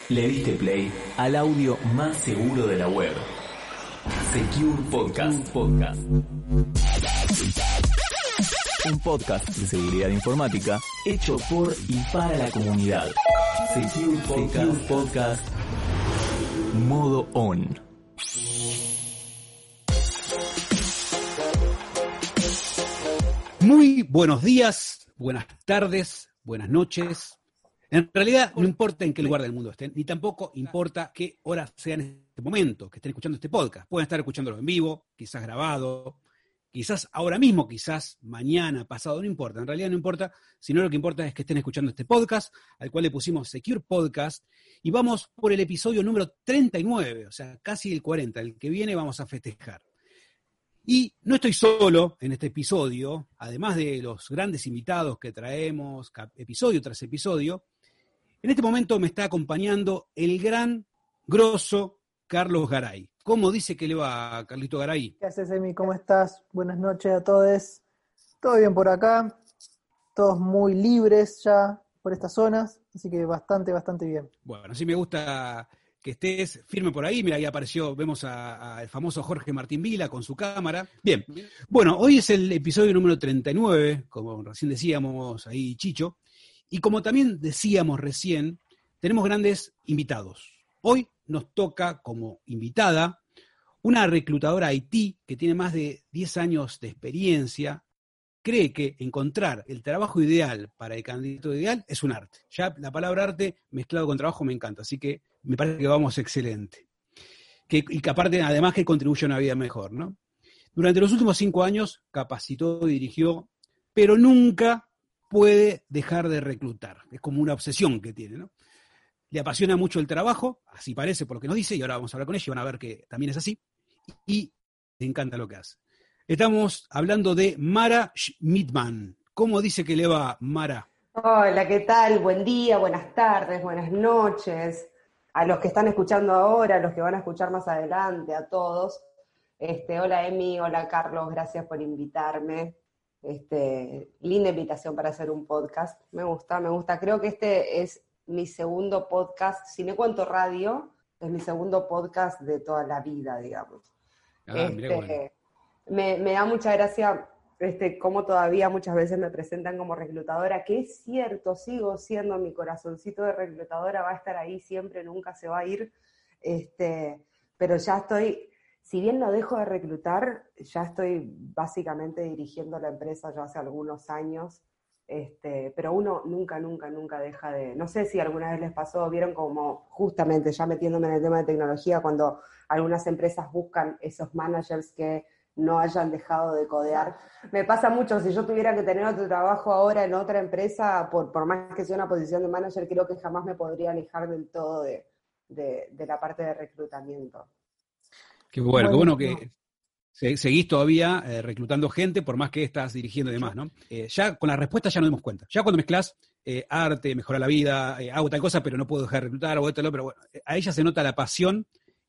Le diste play al audio más seguro de la web. Secure Podcast. Un podcast de seguridad informática hecho por y para la comunidad. Secure Podcast. Modo on. Muy buenos días, buenas tardes, buenas noches. En realidad no importa en qué lugar del mundo estén, ni tampoco importa qué hora sea en este momento que estén escuchando este podcast. Pueden estar escuchándolo en vivo, quizás grabado, quizás ahora mismo, quizás mañana, pasado, no importa. En realidad no importa, sino lo que importa es que estén escuchando este podcast, al cual le pusimos Secure Podcast, y vamos por el episodio número 39, o sea, casi el 40. El que viene vamos a festejar. Y no estoy solo en este episodio, además de los grandes invitados que traemos episodio tras episodio. En este momento me está acompañando el gran, grosso Carlos Garay. ¿Cómo dice que le va, Carlito Garay? ¿Qué haces, Emi? ¿Cómo estás? Buenas noches a todos. ¿Todo bien por acá? Todos muy libres ya por estas zonas, así que bastante bien. Bueno, sí me gusta que estés firme por ahí. Mira, ahí apareció, vemos al famoso Jorge Martín Vila con su cámara. Bien, bueno, hoy es el episodio número 39, como recién decíamos ahí, Chicho. Y como también decíamos recién, tenemos grandes invitados. Hoy nos toca como invitada una reclutadora IT que tiene más de 10 años de experiencia. Cree que encontrar el trabajo ideal para el candidato ideal es un arte. Ya la palabra arte mezclado con trabajo me encanta, así que me parece que vamos excelente. Y que aparte, además, que contribuye a una vida mejor, ¿no? Durante los últimos 5 años capacitó y dirigió, pero nunca puede dejar de reclutar. Es como una obsesión que tiene, ¿no? Le apasiona mucho el trabajo, así parece por lo que nos dice, y ahora vamos a hablar con ella y van a ver que también es así, y le encanta lo que hace. Estamos hablando de Mara Schmidtman. ¿Cómo dice que le va, Mara? Hola, ¿qué tal? Buen día, buenas tardes, buenas noches. A los que están escuchando ahora, a los que van a escuchar más adelante, a todos. Hola Emi, hola Carlos, gracias por invitarme. Linda invitación para hacer un podcast. Me gusta. Creo que este es mi segundo podcast, si no cuento radio, es mi segundo podcast de toda la vida, digamos. Mirá, bueno. Me da mucha gracia cómo todavía muchas veces me presentan como reclutadora, que es cierto, sigo siendo, mi corazoncito de reclutadora va a estar ahí siempre, nunca se va a ir, pero ya estoy, si bien no dejo de reclutar, ya estoy básicamente dirigiendo la empresa ya hace algunos años, pero uno nunca deja de, no sé si alguna vez les pasó, vieron como justamente ya metiéndome en el tema de tecnología, cuando algunas empresas buscan esos managers que no hayan dejado de codear. Me pasa mucho, si yo tuviera que tener otro trabajo ahora en otra empresa, por más que sea una posición de manager, creo que jamás me podría alejar del todo de la parte de reclutamiento. Qué bueno que seguís todavía reclutando gente, por más que estás dirigiendo y demás, ¿no? Ya con la respuesta ya nos dimos cuenta. Ya cuando mezclás arte, mejorar la vida, hago tal cosa, pero no puedo dejar de reclutar, o esto, pero bueno, a ella se nota la pasión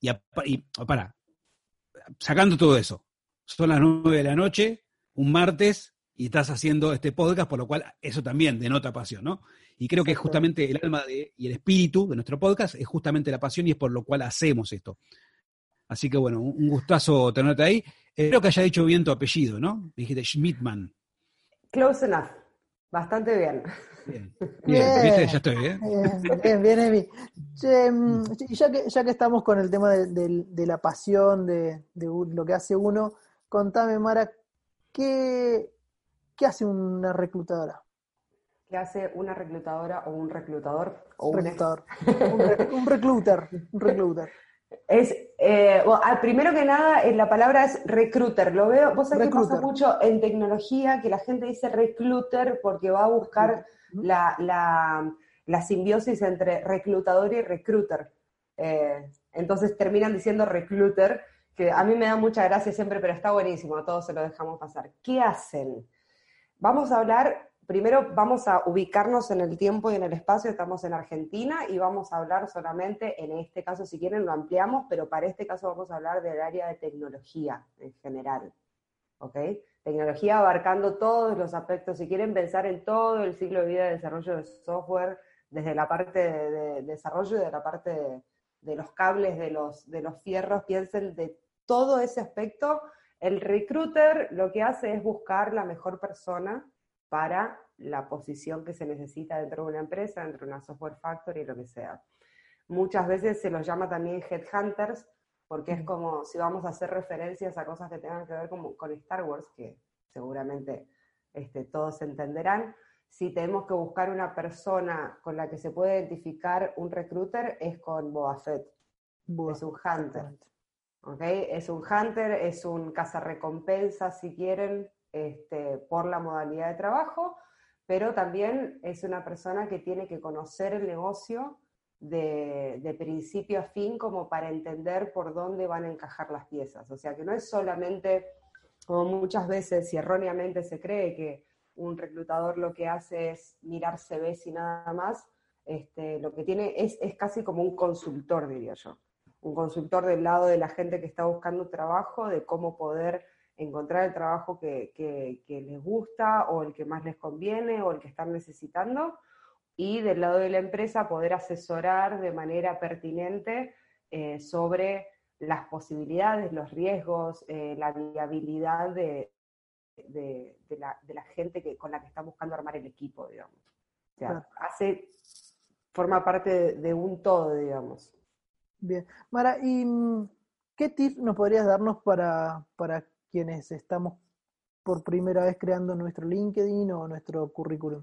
sacando todo eso. Son las 9 de la noche, un martes, y estás haciendo este podcast, por lo cual eso también denota pasión, ¿no? Y creo que justamente el alma y el espíritu de nuestro podcast es justamente la pasión y es por lo cual hacemos esto. Así que bueno, un gustazo tenerte ahí. Espero que haya dicho bien tu apellido, ¿no? Me dijiste Schmidtman. Close enough. Bastante bien. Bien, ¿viste? Ya estoy, ¿eh? Bien, Emi. Y ya que estamos con el tema de la pasión, de lo que hace uno, contame, Mara, ¿qué hace una reclutadora? ¿Qué hace una reclutadora o un reclutador? O reclutador. Un recluter. Primero que nada, la palabra es recruiter. Lo veo, vos sabés que pasa mucho en tecnología, que la gente dice recruiter porque va a buscar la simbiosis entre reclutador y recruiter. Entonces terminan diciendo recruiter, que a mí me da mucha gracia siempre, pero está buenísimo, a todos se lo dejamos pasar. ¿Qué hacen? Vamos a hablar, primero vamos a ubicarnos en el tiempo y en el espacio, estamos en Argentina y vamos a hablar solamente, en este caso si quieren lo ampliamos, pero para este caso vamos a hablar del área de tecnología en general, ¿ok? Tecnología abarcando todos los aspectos, si quieren pensar en todo el ciclo de vida de desarrollo de software, desde la parte de desarrollo y de la parte de los cables, de los fierros, piensen de todo ese aspecto. El recruiter lo que hace es buscar la mejor persona para la posición que se necesita dentro de una empresa, dentro de una software factory, lo que sea. Muchas veces se los llama también headhunters, porque es como si vamos a hacer referencias a cosas que tengan que ver con Star Wars, que seguramente todos entenderán. Si tenemos que buscar una persona con la que se puede identificar un recruiter, es con Boba Fett. Es un hunter. ¿Okay? Es un hunter, es un cazarrecompensa, si quieren, por la modalidad de trabajo, pero también es una persona que tiene que conocer el negocio de principio a fin como para entender por dónde van a encajar las piezas. O sea, que no es solamente, como muchas veces y erróneamente se cree, que un reclutador lo que hace es mirar CVs y nada más. Lo que tiene es casi como un consultor, diría yo. Un consultor del lado de la gente que está buscando trabajo, de cómo poder encontrar el trabajo que les gusta, o el que más les conviene, o el que están necesitando, y del lado de la empresa poder asesorar de manera pertinente sobre las posibilidades, los riesgos, la viabilidad de la gente con la que está buscando armar el equipo, digamos. O sea, forma parte de un todo, digamos. Bien. Mara, ¿y qué tips nos podrías darnos para quienes estamos por primera vez creando nuestro LinkedIn o nuestro currículum?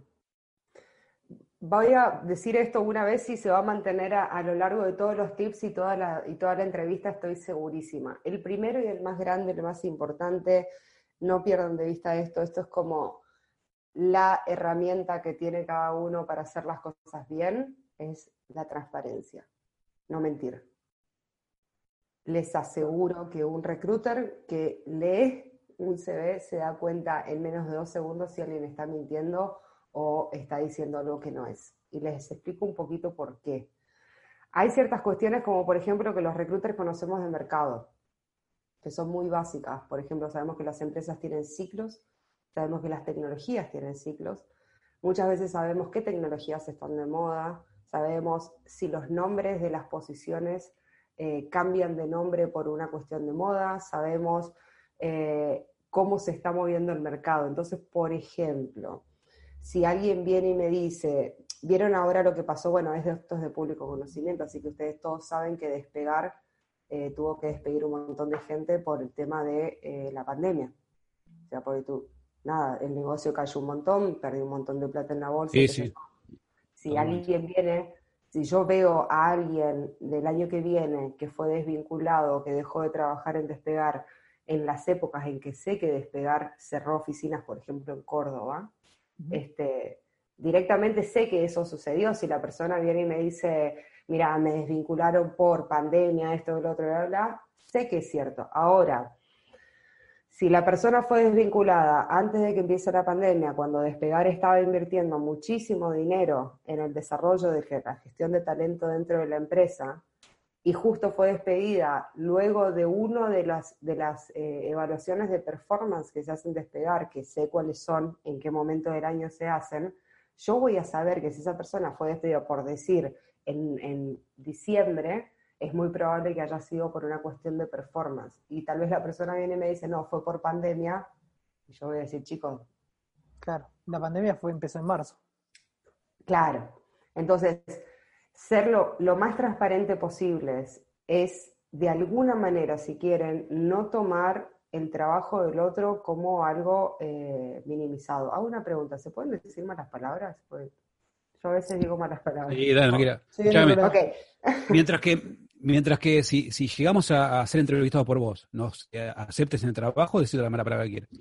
Voy a decir esto una vez y se va a mantener a lo largo de todos los tips y toda la entrevista, estoy segurísima. El primero y el más grande, el más importante, no pierdan de vista esto es como la herramienta que tiene cada uno para hacer las cosas bien, es la transparencia, no mentir. Les aseguro que un recruiter que lee un CV se da cuenta en menos de 2 segundos si alguien está mintiendo o está diciendo algo que no es. Y les explico un poquito por qué. Hay ciertas cuestiones como, por ejemplo, que los recruiters conocemos de mercado, que son muy básicas. Por ejemplo, sabemos que las empresas tienen ciclos, sabemos que las tecnologías tienen ciclos, muchas veces sabemos qué tecnologías están de moda, sabemos si los nombres de las posiciones cambian de nombre por una cuestión de moda, sabemos cómo se está moviendo el mercado. Entonces, por ejemplo, si alguien viene y me dice, ¿vieron ahora lo que pasó? Bueno, esto es de público conocimiento, así que ustedes todos saben que Despegar tuvo que despedir un montón de gente por el tema de la pandemia. O sea, porque el negocio cayó un montón, perdí un montón de plata en la bolsa. Sí. Si alguien viene, si yo veo a alguien del año que viene que fue desvinculado, que dejó de trabajar en Despegar en las épocas en que sé que Despegar cerró oficinas, por ejemplo, en Córdoba, directamente sé que eso sucedió. Si la persona viene y me dice, mira, me desvincularon por pandemia, esto, lo otro, bla, bla, sé que es cierto. Ahora, si la persona fue desvinculada antes de que empiece la pandemia, cuando Despegar estaba invirtiendo muchísimo dinero en el desarrollo de la gestión de talento dentro de la empresa, y justo fue despedida luego de una de las evaluaciones de performance que se hacen Despegar, que sé cuáles son, en qué momento del año se hacen, yo voy a saber que si esa persona fue despedida, por decir, en diciembre, es muy probable que haya sido por una cuestión de performance. Y tal vez la persona viene y me dice, no, fue por pandemia, y yo voy a decir, chicos. Claro, la pandemia empezó en marzo. Claro. Entonces, ser lo más transparente posible es, de alguna manera, si quieren, no tomar el trabajo del otro como algo minimizado. Hago una pregunta, ¿se pueden decir malas palabras? Pues yo a veces digo malas palabras. Sí, dale, Maquila. Sí, no, okay. Mientras que si llegamos a ser entrevistados por vos, nos aceptes en el trabajo, decir la mala palabra que quieres.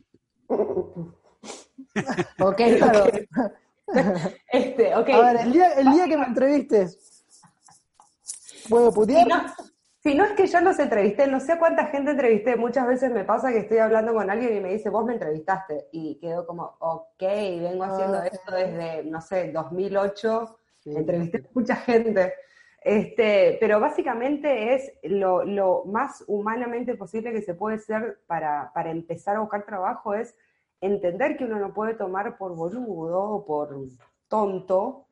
Ok, claro. Okay. A ver, el día que me entrevistes, ¿puedo putear? Si no es que yo los entrevisté, no sé cuánta gente entrevisté, muchas veces me pasa que estoy hablando con alguien y me dice, vos me entrevistaste, y quedo como, ok, vengo haciendo esto desde, no sé, 2008, sí. Entrevisté a mucha gente, pero básicamente es lo más humanamente posible que se puede hacer para empezar a buscar trabajo, es entender que uno no puede tomar por boludo o por tonto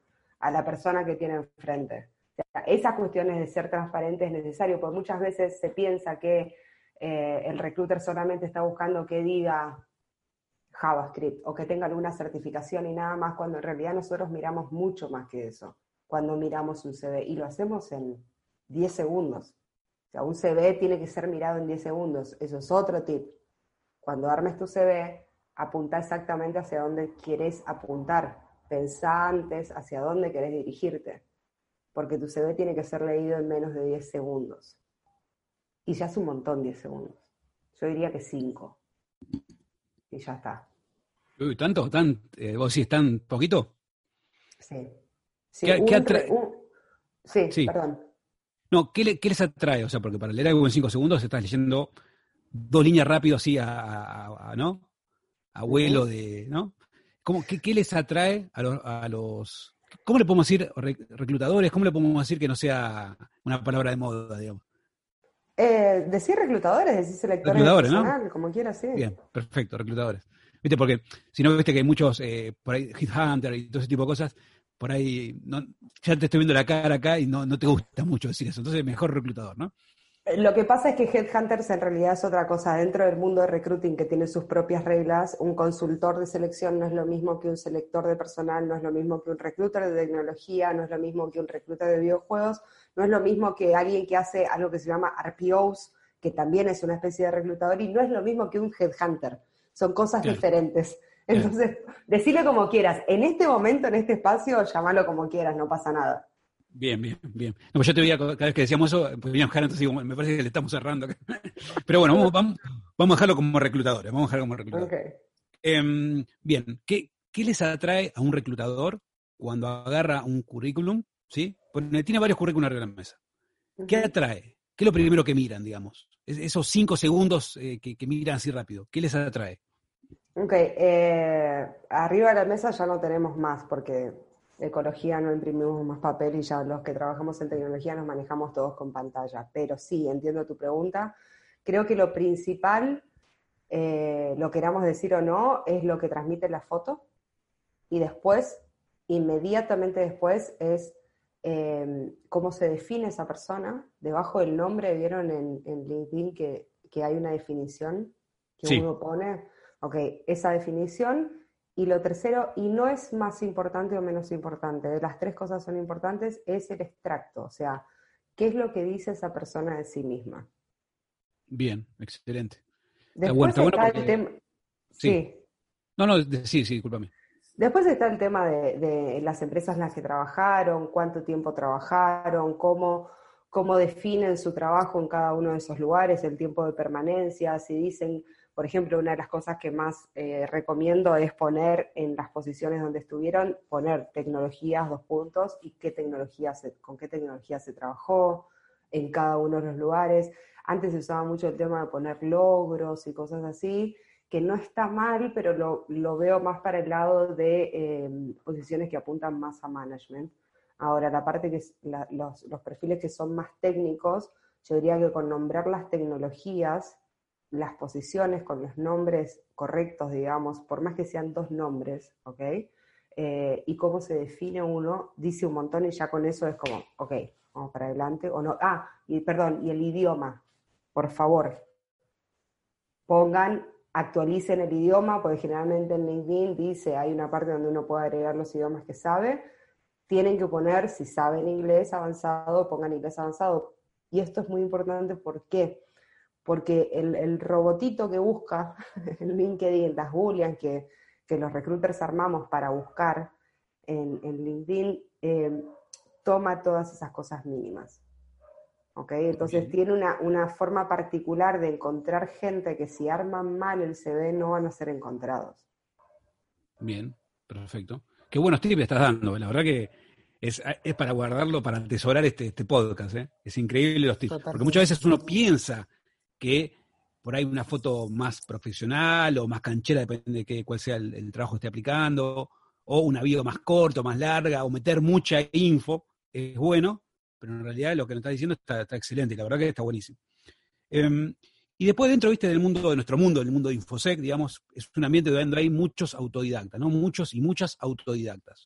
a la persona que tiene enfrente. O sea, esas cuestiones de ser transparente es necesario, porque muchas veces se piensa que el recruiter solamente está buscando que diga JavaScript o que tenga alguna certificación y nada más, cuando en realidad nosotros miramos mucho más que eso cuando miramos un CV, y lo hacemos en 10 segundos. O sea, un CV tiene que ser mirado en 10 segundos. Eso es otro tip. Cuando armes tu CV, apunta exactamente hacia dónde querés apuntar. Pensá antes hacia dónde querés dirigirte. Porque tu CV tiene que ser leído en menos de 10 segundos. Y ya es un montón 10 segundos. Yo diría que 5. Y ya está. Uy, ¿tanto? ¿Vos decís tan poquito? Sí. Sí, ¿Qué atrae? Sí, perdón. No, ¿qué les atrae? O sea, porque para leer algo en 5 segundos estás leyendo 2 líneas rápido así ¿no? A vuelo de, ¿no? ¿Qué les atrae a los ¿cómo le podemos decir reclutadores? ¿Cómo le podemos decir que no sea una palabra de moda, digamos? Decir reclutadores, decir selectores de personal, ¿no? Como quieras, sí. Bien, perfecto, reclutadores. ¿Viste? Porque si no, viste que hay muchos, por ahí, Headhunter y todo ese tipo de cosas, por ahí, ya te estoy viendo la cara acá y no te gusta mucho decir eso. Entonces, mejor reclutador, ¿no? Lo que pasa es que Headhunters en realidad es otra cosa. Dentro del mundo de recruiting, que tiene sus propias reglas, un consultor de selección no es lo mismo que un selector de personal, no es lo mismo que un recruiter de tecnología, no es lo mismo que un recruiter de videojuegos, no es lo mismo que alguien que hace algo que se llama RPOs, que también es una especie de reclutador, y no es lo mismo que un headhunter. Son cosas diferentes. Entonces, decile como quieras. En este momento, en este espacio, llamalo como quieras, no pasa nada. Bien. No, pues yo te veía cada vez que decíamos eso, pues veníamos entonces digo, me parece que le estamos cerrando. Pero bueno, vamos a dejarlo como reclutadores. Okay. Bien, ¿qué les atrae a un reclutador cuando agarra un currículum? ¿Sí? Porque tiene varios currículums arriba de la mesa. ¿Qué atrae? ¿Qué es lo primero que miran, digamos? Esos 5 segundos que miran así rápido. ¿Qué les atrae? Ok, arriba de la mesa ya no tenemos más, porque ecología no imprimimos más papel y ya los que trabajamos en tecnología nos manejamos todos con pantalla. Pero sí, entiendo tu pregunta. Creo que lo principal, lo queramos decir o no, es lo que transmite la foto. Y después, inmediatamente después, es cómo se define esa persona. Debajo del nombre, ¿vieron en LinkedIn que hay una definición que uno pone? Ok, esa definición. Y lo tercero, y no es más importante o menos importante, de las 3 cosas son importantes, es el extracto. O sea, ¿qué es lo que dice esa persona de sí misma? Bien, excelente. Después está el tema... Sí. No, sí, discúlpame. Después está el tema de las empresas en las que trabajaron, cuánto tiempo trabajaron, cómo definen su trabajo en cada uno de esos lugares, el tiempo de permanencia, si dicen, por ejemplo, una de las cosas que más recomiendo es poner en las posiciones donde estuvieron, poner tecnologías, 2 puntos, y con qué tecnología se trabajó en cada uno de los lugares. Antes se usaba mucho el tema de poner logros y cosas así, que no está mal, pero lo veo más para el lado de posiciones que apuntan más a management. Ahora, la parte que los perfiles que son más técnicos, yo diría que con nombrar las tecnologías, las posiciones con los nombres correctos, digamos, por más que sean 2 nombres, ¿ok? Y cómo se define uno, dice un montón y ya con eso es como, ok, vamos para adelante, o no. Y el idioma, por favor, actualicen el idioma, porque generalmente en LinkedIn dice, hay una parte donde uno puede agregar los idiomas que sabe, tienen que poner, si saben inglés avanzado, pongan inglés avanzado. Y esto es muy importante, ¿por qué? Porque el robotito que busca en LinkedIn, las booleans que los recruiters armamos para buscar en LinkedIn, toma todas esas cosas mínimas. ¿Ok? Entonces tiene una forma particular de encontrar gente que si arman mal el CV no van a ser encontrados. Bien, perfecto. Qué buenos tips le estás dando. La verdad que es para guardarlo, para atesorar este podcast. Es increíble los tips. Totalmente. Porque muchas veces uno piensa que por ahí una foto más profesional o más canchera, depende de cuál sea el trabajo que esté aplicando, o una video más corta, más larga, o meter mucha info, es bueno, pero en realidad lo que nos está diciendo está excelente, y la verdad que está buenísimo. Y después dentro, viste, del nuestro mundo, del mundo de Infosec, digamos, es un ambiente donde hay muchos autodidactas, ¿no? Muchos y muchas autodidactas.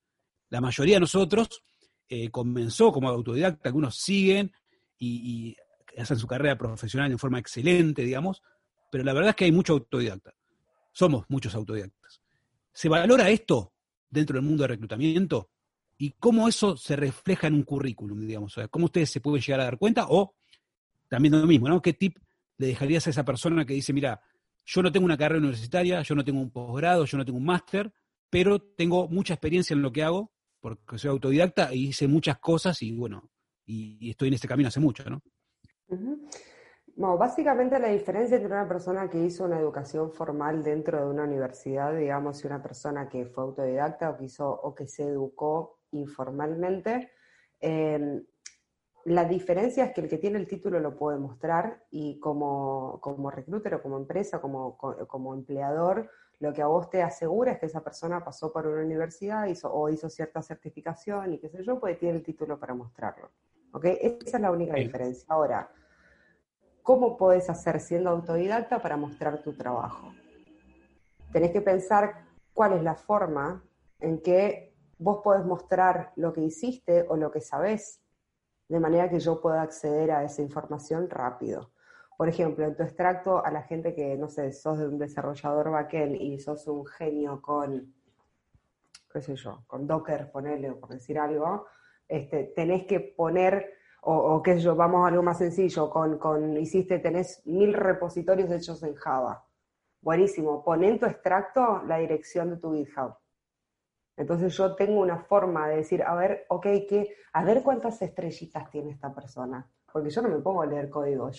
La mayoría de nosotros comenzó como autodidacta, algunos siguen y hacen su carrera profesional en forma excelente, digamos, pero la verdad es que hay mucho autodidacta. Somos muchos autodidactas. ¿Se valora esto dentro del mundo de reclutamiento? ¿Y cómo eso se refleja en un currículum, digamos? O sea, ¿cómo ustedes se pueden llegar a dar cuenta? O también lo mismo, ¿no? ¿Qué tip le dejarías a esa persona que dice, mira, yo no tengo una carrera universitaria, yo no tengo un posgrado, yo no tengo un máster, pero tengo mucha experiencia en lo que hago, porque soy autodidacta y hice muchas cosas y bueno, y estoy en este camino hace mucho, ¿no? Ujú. Bueno, básicamente la diferencia entre una persona que hizo una educación formal dentro de una universidad, digamos, y una persona que fue autodidacta o que se educó informalmente, eh, la diferencia es que el que tiene el título lo puede mostrar y como recruiter o como empresa, como empleador, lo que a vos te asegura es que esa persona pasó por una universidad hizo cierta certificación y qué sé yo, pues tiene el título para mostrarlo. ¿Ok? Esa es la única diferencia. Ahora, ¿cómo podés hacer siendo autodidacta para mostrar tu trabajo? Tenés que pensar cuál es la forma en que vos podés mostrar lo que hiciste o lo que sabés, de manera que yo pueda acceder a esa información rápido. Por ejemplo, en tu extracto, a la gente que, no sé, sos un desarrollador backend y sos un genio con, qué sé yo, con Docker, ponele, o por decir algo, tenés que poner, o qué sé yo, vamos a algo más sencillo, tenés 1000 repositorios hechos en Java. Buenísimo, pon en tu extracto la dirección de tu GitHub. Entonces yo tengo una forma de decir, a ver, ok, a ver cuántas estrellitas tiene esta persona. Porque yo no me pongo a leer código,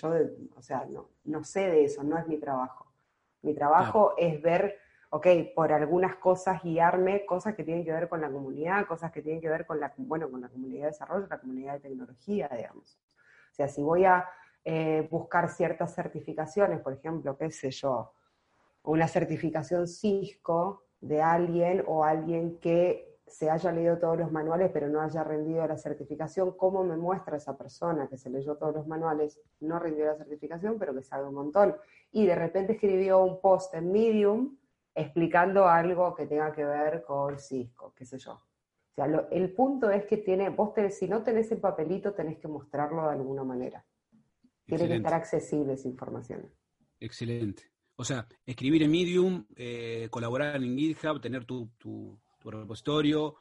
no sé de eso, no es mi trabajo. Mi trabajo es ver, ok, por algunas cosas guiarme, cosas que tienen que ver con la comunidad, cosas que tienen que ver con la comunidad de desarrollo, la comunidad de tecnología, digamos. O sea, si voy a buscar ciertas certificaciones, por ejemplo, qué sé yo, una certificación Cisco de alguien o alguien que se haya leído todos los manuales pero no haya rendido la certificación, ¿cómo me muestra esa persona que se leyó todos los manuales, no rindió la certificación, pero que sabe un montón? Y de repente escribió un post en Medium explicando algo que tenga que ver con Cisco, qué sé yo. O sea, el punto es que si no tenés el papelito, tenés que mostrarlo de alguna manera. Tiene que estar accesible esa información. Excelente. O sea, escribir en Medium, colaborar en GitHub, tener tu repositorio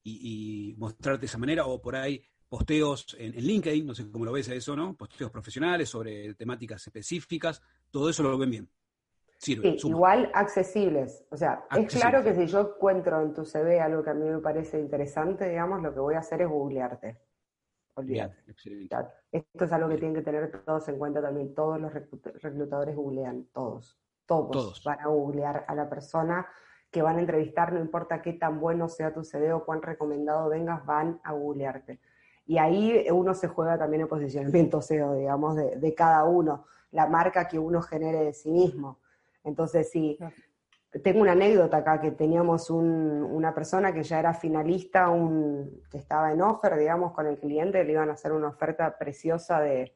y mostrarte de esa manera, o por ahí posteos en LinkedIn, no sé cómo lo ves a eso, ¿no? Posteos profesionales sobre temáticas específicas, todo eso lo ven bien. Sirve, Sí, suma. igual accesibles. O sea, es claro que Accesible. si yo encuentro en tu CV algo que a mí me parece interesante, digamos, lo que voy a hacer es googlearte. Bien, Olvídate. excelente. Esto es algo que Bien. tienen que tener todos en cuenta también. Todos los reclutadores googlean, todos. Todos Todos. van a googlear a la persona que van a entrevistar, no importa qué tan bueno sea tu CV o cuán recomendado vengas, van a googlearte. Y ahí uno se juega también el posicionamiento SEO, digamos, de cada uno, la marca que uno genere de sí mismo. Entonces, sí, tengo una anécdota acá, que teníamos una persona que ya era finalista, que estaba en offer, digamos, con el cliente, le iban a hacer una oferta preciosa de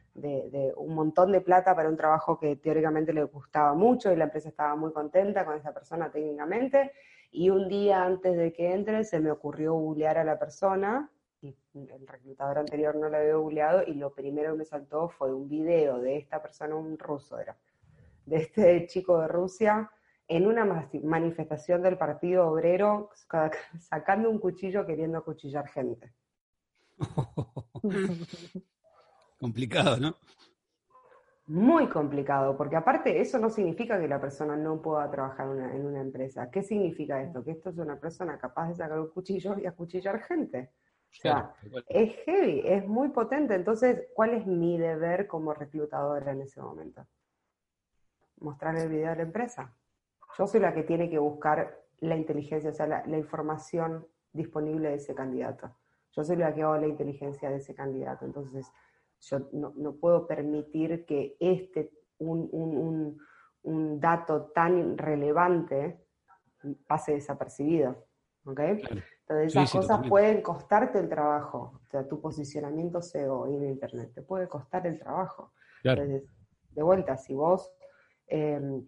un montón de plata para un trabajo que teóricamente le gustaba mucho y la empresa estaba muy contenta con esa persona técnicamente, y un día antes de que entre se me ocurrió googlear a la persona, y el reclutador anterior no la había googleado, y lo primero que me saltó fue un video de esta persona, un ruso era, de este chico de Rusia, en una manifestación del Partido Obrero, sacando un cuchillo queriendo acuchillar gente. Complicado, ¿no? Muy complicado, porque aparte eso no significa que la persona no pueda trabajar en una empresa. ¿Qué significa esto? Que esto es una persona capaz de sacar un cuchillo y acuchillar gente. O Claro, sea, igual. es heavy, es muy potente. Entonces, ¿cuál es mi deber como reclutadora en ese momento? Mostrar el video de la empresa. Yo soy la que tiene que buscar la inteligencia, o sea, la información disponible de ese candidato. Yo soy la que hago la inteligencia de ese candidato. Entonces, yo no puedo permitir que un dato tan relevante pase desapercibido. ¿Ok? Claro. Entonces, Sí, esas sí, cosas totalmente. pueden costarte el trabajo. O sea, tu posicionamiento SEO en Internet te puede costar el trabajo. Claro. Entonces, de vuelta, si vos...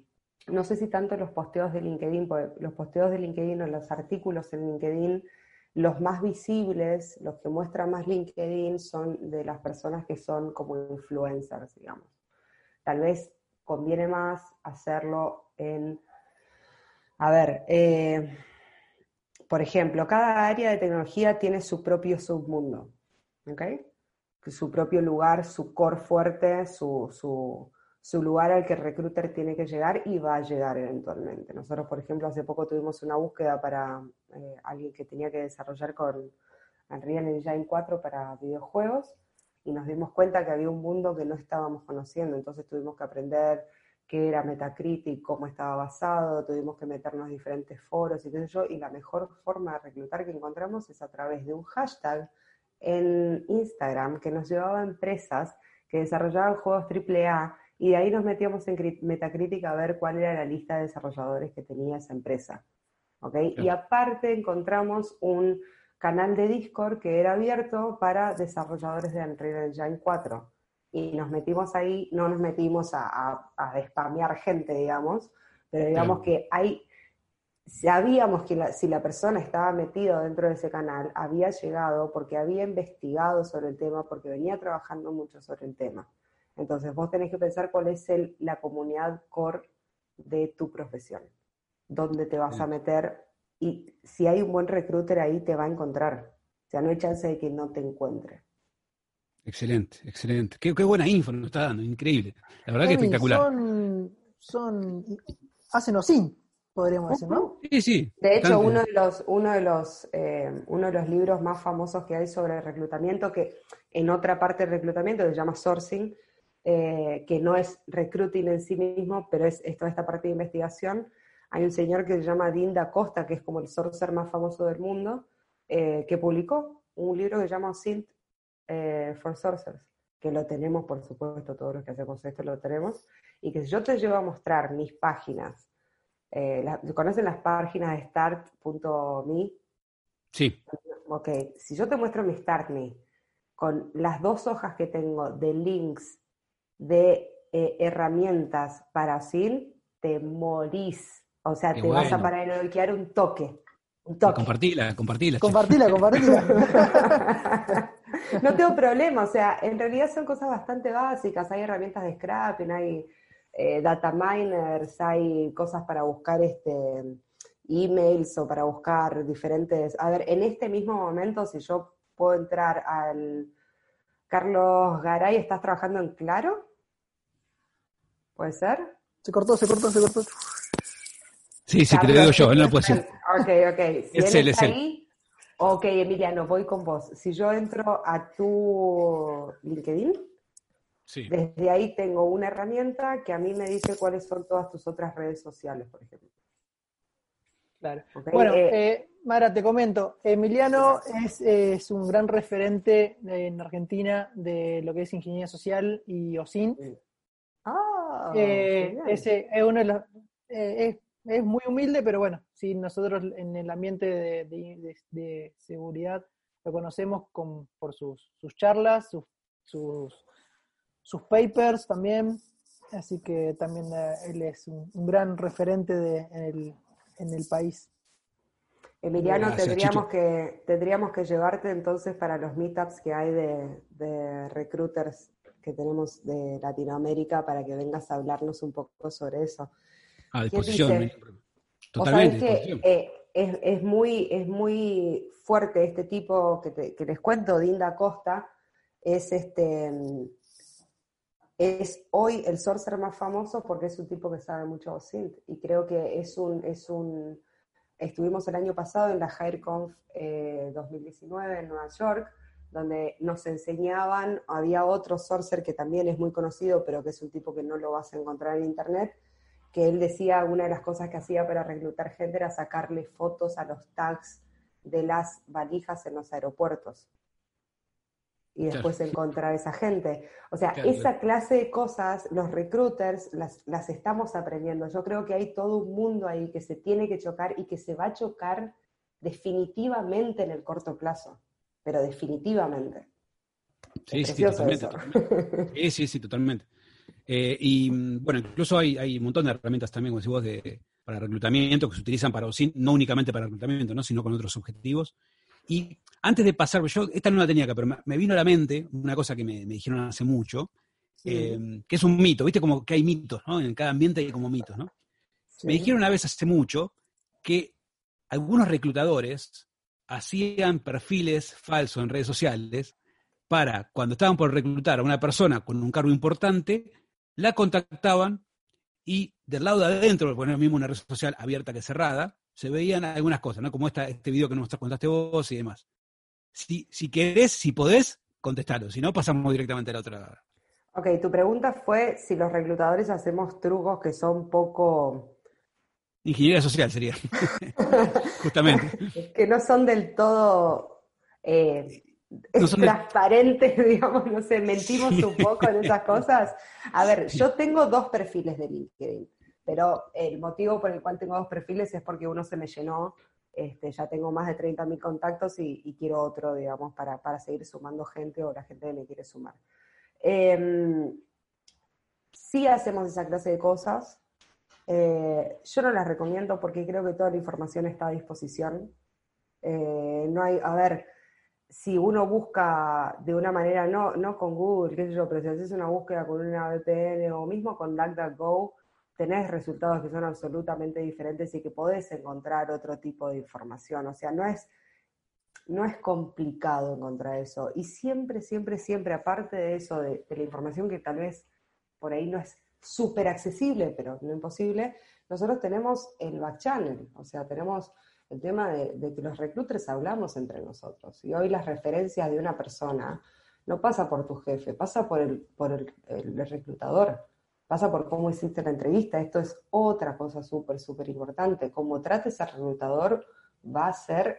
no sé si tanto los posteos de LinkedIn, porque los posteos de LinkedIn o los artículos en LinkedIn los más visibles, los que muestran más LinkedIn, son de las personas que son como influencers, digamos. Tal vez conviene más hacerlo en... A ver, por ejemplo, cada área de tecnología tiene su propio submundo, ¿ok? Su propio lugar, su core fuerte, su lugar al que el recruiter tiene que llegar y va a llegar eventualmente. Nosotros, por ejemplo, hace poco tuvimos una búsqueda para alguien que tenía que desarrollar con Unreal Engine 4 para videojuegos y nos dimos cuenta que había un mundo que no estábamos conociendo, entonces tuvimos que aprender qué era Metacritic, cómo estaba basado, tuvimos que meternos en diferentes foros y qué sé yo, y la mejor forma de reclutar que encontramos es a través de un hashtag en Instagram que nos llevaba a empresas que desarrollaban juegos AAA, y de ahí nos metíamos en Metacritic a ver cuál era la lista de desarrolladores que tenía esa empresa. ¿Okay? Y aparte encontramos un canal de Discord que era abierto para desarrolladores de Unreal Engine 4. Y nos metimos ahí, no nos metimos a spamear gente, digamos, pero digamos que sabíamos que si la persona estaba metida dentro de ese canal, había llegado porque había investigado sobre el tema, porque venía trabajando mucho sobre el tema. Entonces vos tenés que pensar cuál es la comunidad core de tu profesión, dónde te vas a meter, y si hay un buen recruiter ahí te va a encontrar. O sea, no hay chance de que no te encuentre. Excelente, excelente. Qué buena info nos está dando, increíble. La verdad que espectacular. Hacen OSINT, podríamos decir, ¿no? Sí, sí. De hecho, uno de los libros más famosos que hay sobre reclutamiento, que en otra parte del reclutamiento se llama Sourcing, que no es recruiting en sí mismo, pero es toda esta parte de investigación. Hay un señor que se llama Dean Da Costa, que es como el sourcer más famoso del mundo, que publicó un libro que se llama OSINT for Sourcers, que lo tenemos, por supuesto, todos los que hacemos esto lo tenemos, y que si yo te llevo a mostrar mis páginas, ¿conocen las páginas de start.me? Sí. Ok, si yo te muestro mi StartMe, con las 2 hojas que tengo de links de herramientas para OSINT, te morís. O sea, te vas a paranoiquear un toque. Compartila. Compartila. No tengo problema, o sea, en realidad son cosas bastante básicas. Hay herramientas de scrapping, hay data miners, hay cosas para buscar emails o para buscar diferentes... A ver, en este mismo momento, si yo puedo entrar al... Carlos Garay, ¿estás trabajando en Claro? ¿Puede ser? Se cortó. Sí, Carlos, te lo digo yo, él no puede ser. Ok. Si Es él él. está ahí, ok, Emiliano, voy con vos. Si yo entro a tu LinkedIn, sí. Desde ahí tengo una herramienta que a mí me dice cuáles son todas tus otras redes sociales, por ejemplo. Claro. Okay. Bueno, Mara, te comento, Emiliano es un gran referente en Argentina de lo que es ingeniería social y OSINT. Es uno de los... es muy humilde, pero bueno, sí, nosotros en el ambiente de seguridad lo conocemos por sus charlas, sus papers también, así que también él es un gran referente en el país. Emiliano, gracias, tendríamos que llevarte entonces para los meetups que hay de recruiters que tenemos de Latinoamérica para que vengas a hablarnos un poco sobre eso. A disposición. Totalmente. Vos sabés que es muy fuerte este tipo que les cuento, Dean Da Costa, es hoy el sourcer más famoso porque es un tipo que sabe mucho OSINT, y creo que estuvimos el año pasado en la HireConf 2019 en Nueva York, donde nos enseñaban, había otro sourcer que también es muy conocido, pero que es un tipo que no lo vas a encontrar en internet, que él decía, una de las cosas que hacía para reclutar gente era sacarle fotos a los tags de las valijas en los aeropuertos. Y después encontrar a esa gente. O sea, esa clase de cosas, los recruiters las estamos aprendiendo. Yo creo que hay todo un mundo ahí que se tiene que chocar y que se va a chocar definitivamente en el corto plazo. Pero definitivamente. Sí, totalmente. Sí, totalmente. Y bueno, incluso hay un montón de herramientas también, como decís vos, para reclutamiento que se utilizan para OSINT, no únicamente para reclutamiento, ¿no? Sino con otros objetivos. Y antes de pasar, yo esta no la tenía acá, pero me vino a la mente una cosa que me dijeron hace mucho, que es un mito, ¿viste? Como que hay mitos, ¿no? En cada ambiente hay como mitos, ¿no? Sí. Me dijeron una vez hace mucho que algunos reclutadores hacían perfiles falsos en redes sociales para, cuando estaban por reclutar a una persona con un cargo importante, la contactaban y del lado de adentro, poner mismo una red social abierta que cerrada, se veían algunas cosas, ¿no? Como este video que nos contaste vos y demás. Si querés, si podés, contestalo, si no, pasamos directamente a la otra. Ok, tu pregunta fue si los reclutadores hacemos trucos que son poco... Ingeniería social sería, justamente. que no son del todo No son transparentes, digamos, no sé, mentimos Sí. un poco en esas cosas. A ver, yo tengo 2 perfiles de LinkedIn, pero el motivo por el cual tengo 2 perfiles es porque uno se me llenó, ya tengo más de 30.000 contactos y quiero otro, digamos, para seguir sumando gente o la gente que me quiere sumar. Sí hacemos esa clase de cosas. Yo no las recomiendo porque creo que toda la información está a disposición. No hay, a ver, si uno busca de una manera, no con Google, qué sé yo, pero si haces una búsqueda con una VPN o mismo con DuckDuckGo, tenés resultados que son absolutamente diferentes y que podés encontrar otro tipo de información. O sea, no es complicado encontrar eso. Y siempre, siempre, siempre, aparte de eso, de la información que tal vez por ahí no es súper accesible, pero no imposible, nosotros tenemos el back channel, o sea, tenemos el tema de que los recruiters hablamos entre nosotros. Y hoy las referencias de una persona no pasa por tu jefe, pasa por el reclutador, pasa por cómo hiciste la entrevista. Esto es otra cosa súper, súper importante. Cómo trates al reclutador va a ser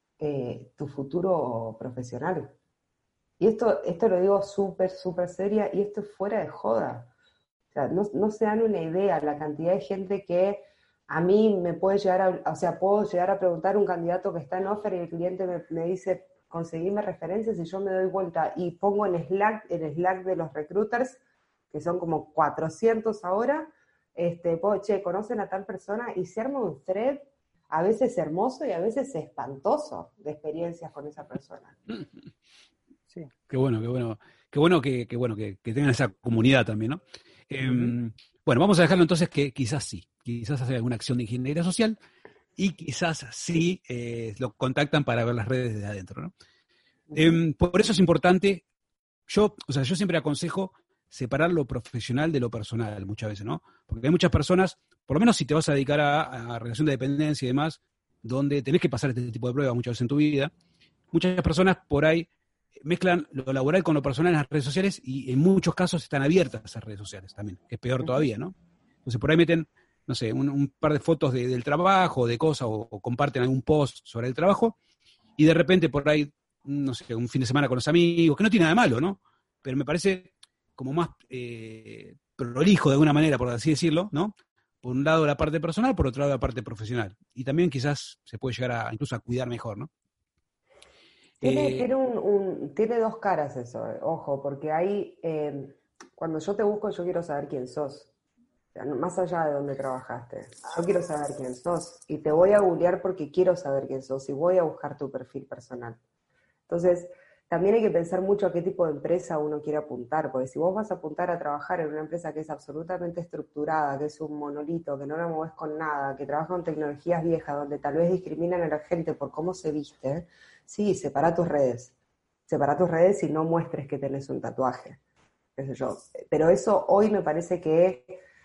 tu futuro profesional. Y esto lo digo súper, súper seria, y esto es fuera de joda. O sea, no se dan una idea la cantidad de gente que a mí me puede llegar puedo llegar a preguntar a un candidato que está en offer y el cliente me dice, conseguime referencias, y yo me doy vuelta y pongo en Slack de los recruiters, que son como 400 ahora, conocen a tal persona, y se arma un thread, a veces hermoso y a veces espantoso, de experiencias con esa persona. Sí. Qué bueno que tengan esa comunidad también, ¿no? Bueno, vamos a dejarlo entonces que quizás hace alguna acción de ingeniería social y quizás sí lo contactan para ver las redes desde adentro, ¿no? Por eso es importante, yo siempre aconsejo separar lo profesional de lo personal muchas veces, ¿no? Porque hay muchas personas, por lo menos si te vas a dedicar a relación de dependencia y demás, donde tenés que pasar este tipo de pruebas muchas veces en tu vida, muchas personas por ahí mezclan lo laboral con lo personal en las redes sociales y en muchos casos están abiertas esas redes sociales también, que es peor todavía, ¿no? Entonces por ahí meten, no sé, un par de fotos del trabajo, de cosas, o comparten algún post sobre el trabajo, y de repente por ahí, no sé, un fin de semana con los amigos, que no tiene nada de malo, ¿no? Pero me parece como más prolijo de alguna manera, por así decirlo, ¿no? Por un lado la parte personal, por otro lado la parte profesional. Y también quizás se puede llegar incluso a cuidar mejor, ¿no? Tiene 2 caras eso, ojo, porque hay, cuando yo te busco, yo quiero saber quién sos, o sea, más allá de dónde trabajaste, yo quiero saber quién sos, y te voy a googlear porque quiero saber quién sos, y voy a buscar tu perfil personal. Entonces, también hay que pensar mucho a qué tipo de empresa uno quiere apuntar, porque si vos vas a apuntar a trabajar en una empresa que es absolutamente estructurada, que es un monolito, que no la movés con nada, que trabaja con tecnologías viejas, donde tal vez discriminan a la gente por cómo se viste, sí, separa tus redes y no muestres que tenés un tatuaje, qué sé yo. Pero eso hoy me parece que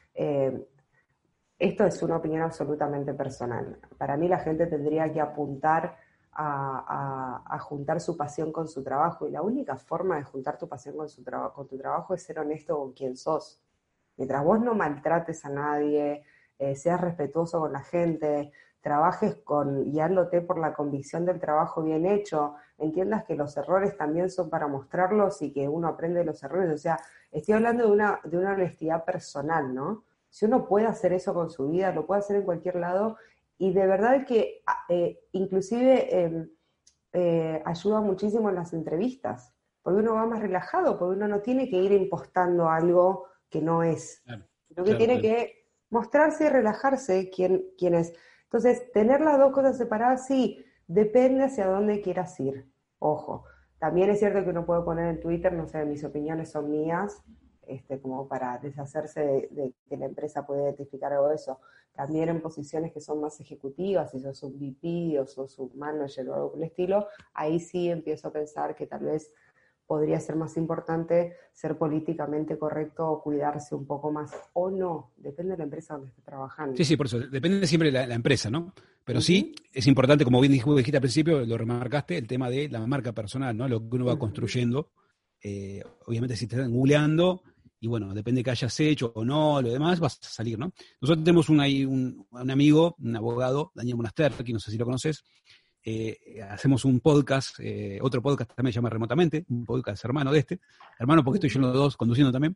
esto es una opinión absolutamente personal. Para mí la gente tendría que apuntar a juntar su pasión con su trabajo, y la única forma de juntar tu pasión con tu trabajo es ser honesto con quién sos. Mientras vos no maltrates a nadie, seas respetuoso con la gente, trabajes guiándote por la convicción del trabajo bien hecho, entiendas que los errores también son para mostrarlos y que uno aprende de los errores. O sea, estoy hablando de una honestidad personal, ¿no? Si uno puede hacer eso con su vida, lo puede hacer en cualquier lado, y de verdad que inclusive ayuda muchísimo en las entrevistas, porque uno va más relajado, porque uno no tiene que ir impostando algo que no es, sino que tiene que mostrarse y relajarse quién es. Entonces, tener las 2 cosas separadas, sí, Depende hacia dónde quieras ir. Ojo, también es cierto que uno puede poner en Twitter, no sé, mis opiniones son mías, como para deshacerse de que la empresa puede identificar algo de eso. También en posiciones que son más ejecutivas, si sos un VP o sos un manager o algo por el estilo, ahí sí empiezo a pensar que tal vez podría ser más importante ser políticamente correcto o cuidarse un poco más, o no, depende de la empresa donde esté trabajando. Sí, por eso, depende siempre de la empresa, ¿no? Pero sí, es importante, como bien dijiste al principio, lo remarcaste, el tema de la marca personal, ¿no? Lo que uno va construyendo. Obviamente si te están googleando, y bueno, depende de que hayas hecho o no, lo demás, vas a salir, ¿no? Nosotros tenemos un amigo, un abogado, Daniel Monasterki, no sé si lo conoces, hacemos un podcast, otro podcast también se llama Remotamente, un podcast hermano de hermano porque estoy yo los dos conduciendo también,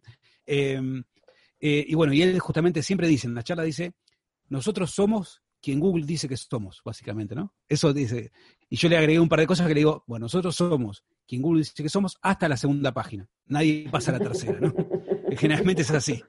y bueno, y él justamente siempre dice, en la charla dice, nosotros somos quien Google dice que somos, básicamente, ¿no? Eso dice, y yo le agregué un par de cosas que le digo, bueno, nosotros somos quien Google dice que somos hasta la segunda página, nadie pasa a la tercera, ¿no? Generalmente es así.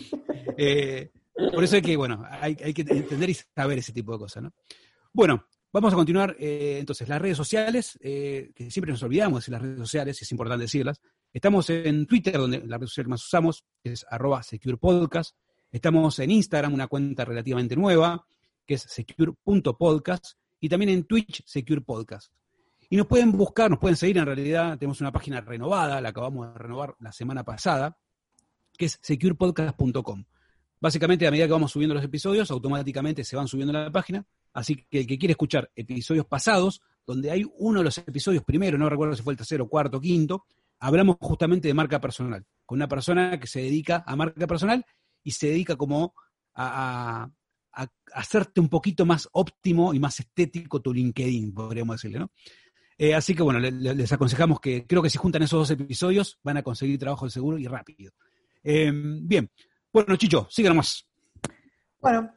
Por eso hay que, bueno, hay que entender y saber ese tipo de cosas, ¿no? Bueno, vamos a continuar, entonces, las redes sociales, que siempre nos olvidamos de las redes sociales, es importante decirlas. Estamos en Twitter, donde la red social que más usamos es @securepodcast. Estamos en Instagram, una cuenta relativamente nueva, que es secure.podcast, y también en Twitch, Secure Podcast. Y nos pueden buscar, nos pueden seguir, en realidad tenemos una página renovada, la acabamos de renovar la semana pasada, que es securepodcast.com. Básicamente, a medida que vamos subiendo los episodios, automáticamente se van subiendo a la página, así que el que quiere escuchar episodios pasados, donde hay uno de los episodios primero, no recuerdo si fue el tercero, cuarto, quinto, hablamos justamente de marca personal, con una persona que se dedica a marca personal y se dedica como a hacerte un poquito más óptimo y más estético tu LinkedIn, podríamos decirle, ¿no? Así que bueno, les aconsejamos que creo que si juntan esos dos episodios van a conseguir trabajo de seguro y rápido. Bien, bueno, Chicho, sigue nomás. Bueno,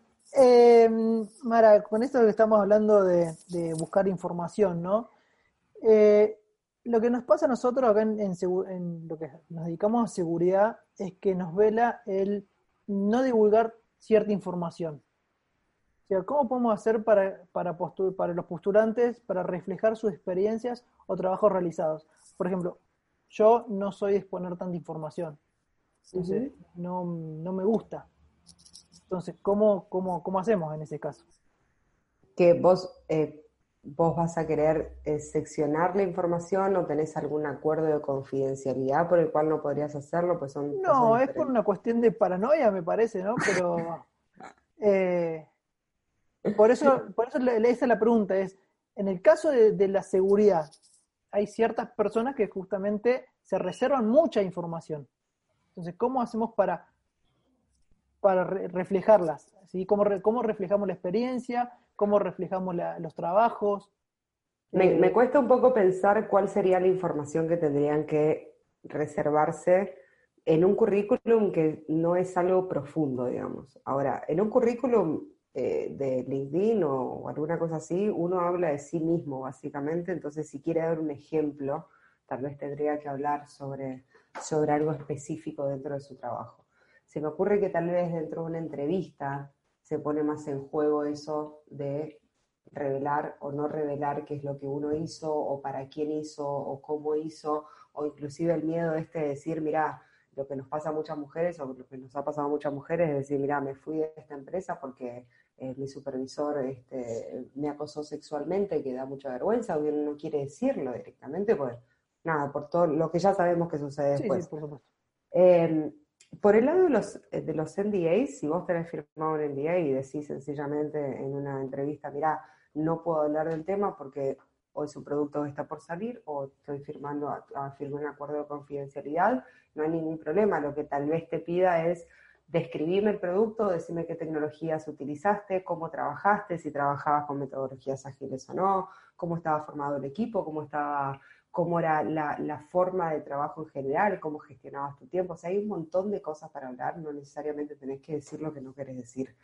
Mara, con esto que estamos hablando de buscar información, ¿no? Lo que nos pasa a nosotros acá en lo que nos dedicamos a seguridad es que nos vela el no divulgar cierta información. O sea, ¿cómo podemos hacer para los postulantes para reflejar sus experiencias o trabajos realizados? Por ejemplo, yo no soy de exponer tanta información. Entonces, no me gusta. Entonces, ¿cómo hacemos en ese caso? Que vos vas a querer seccionar la información o tenés algún acuerdo de confidencialidad por el cual no podrías hacerlo, pues son No, es por una cuestión de paranoia, me parece, ¿no? Pero por eso esa es la pregunta, es, en el caso de la seguridad, hay ciertas personas que justamente se reservan mucha información. Entonces, ¿cómo hacemos para reflejarlas? ¿Sí? ¿Cómo reflejamos la experiencia? ¿Cómo reflejamos los trabajos? Me cuesta un poco pensar cuál sería la información que tendrían que reservarse en un currículum que no es algo profundo, digamos. Ahora, en un currículum de LinkedIn o alguna cosa así, uno habla de sí mismo, básicamente. Entonces, si quiere dar un ejemplo, tal vez tendría que hablar sobre algo específico dentro de su trabajo. Se me ocurre que tal vez dentro de una entrevista se pone más en juego eso de revelar o no revelar qué es lo que uno hizo, o para quién hizo, o cómo hizo, o inclusive el miedo de decir, mirá, lo que nos pasa a muchas mujeres, o lo que nos ha pasado a muchas mujeres, es decir, mirá, me fui de esta empresa porque mi supervisor me acosó sexualmente, que da mucha vergüenza, o uno no quiere decirlo directamente, pues nada, por todo lo que ya sabemos que sucede después. Sí, por supuesto. Por el lado de los NDAs, si vos tenés firmado un NDA y decís sencillamente en una entrevista, mirá, no puedo hablar del tema porque hoy su producto está por salir, o estoy firmé un acuerdo de confidencialidad, no hay ningún problema. Lo que tal vez te pida es describirme el producto, decirme qué tecnologías utilizaste, cómo trabajaste, si trabajabas con metodologías ágiles o no, cómo estaba formado el equipo, cómo era la forma de trabajo en general, cómo gestionabas tu tiempo. O sea, hay un montón de cosas para hablar, no necesariamente tenés que decir lo que no querés decir.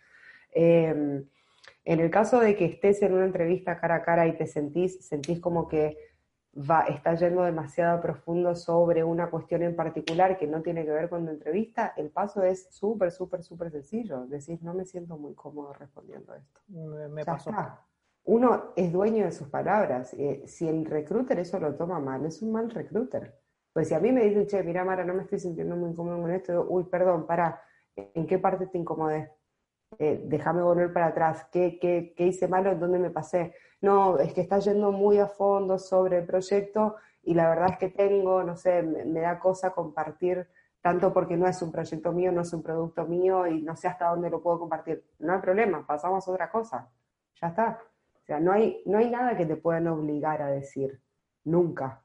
En el caso de que estés en una entrevista cara a cara y te sentís como que está yendo demasiado profundo sobre una cuestión en particular que no tiene que ver con tu entrevista, el paso es súper, súper, súper sencillo. Decís, no me siento muy cómodo respondiendo esto. Me pasó. Está. uno es dueño de sus palabras. Si el recruiter eso lo toma mal, es un mal recruiter. Pues si a mí me dicen, che, mira Mara, no me estoy sintiendo muy incómodo con esto, uy, perdón, pará, ¿en qué parte te incomodé? Déjame volver para atrás, ¿qué hice malo? ¿Dónde me pasé? No, es que estás yendo muy a fondo sobre el proyecto y la verdad es que tengo, no sé, me da cosa compartir, tanto porque no es un proyecto mío, no es un producto mío y no sé hasta dónde lo puedo compartir. No hay problema, pasamos a otra cosa, ya está. O sea, no hay nada que te puedan obligar a decir, nunca.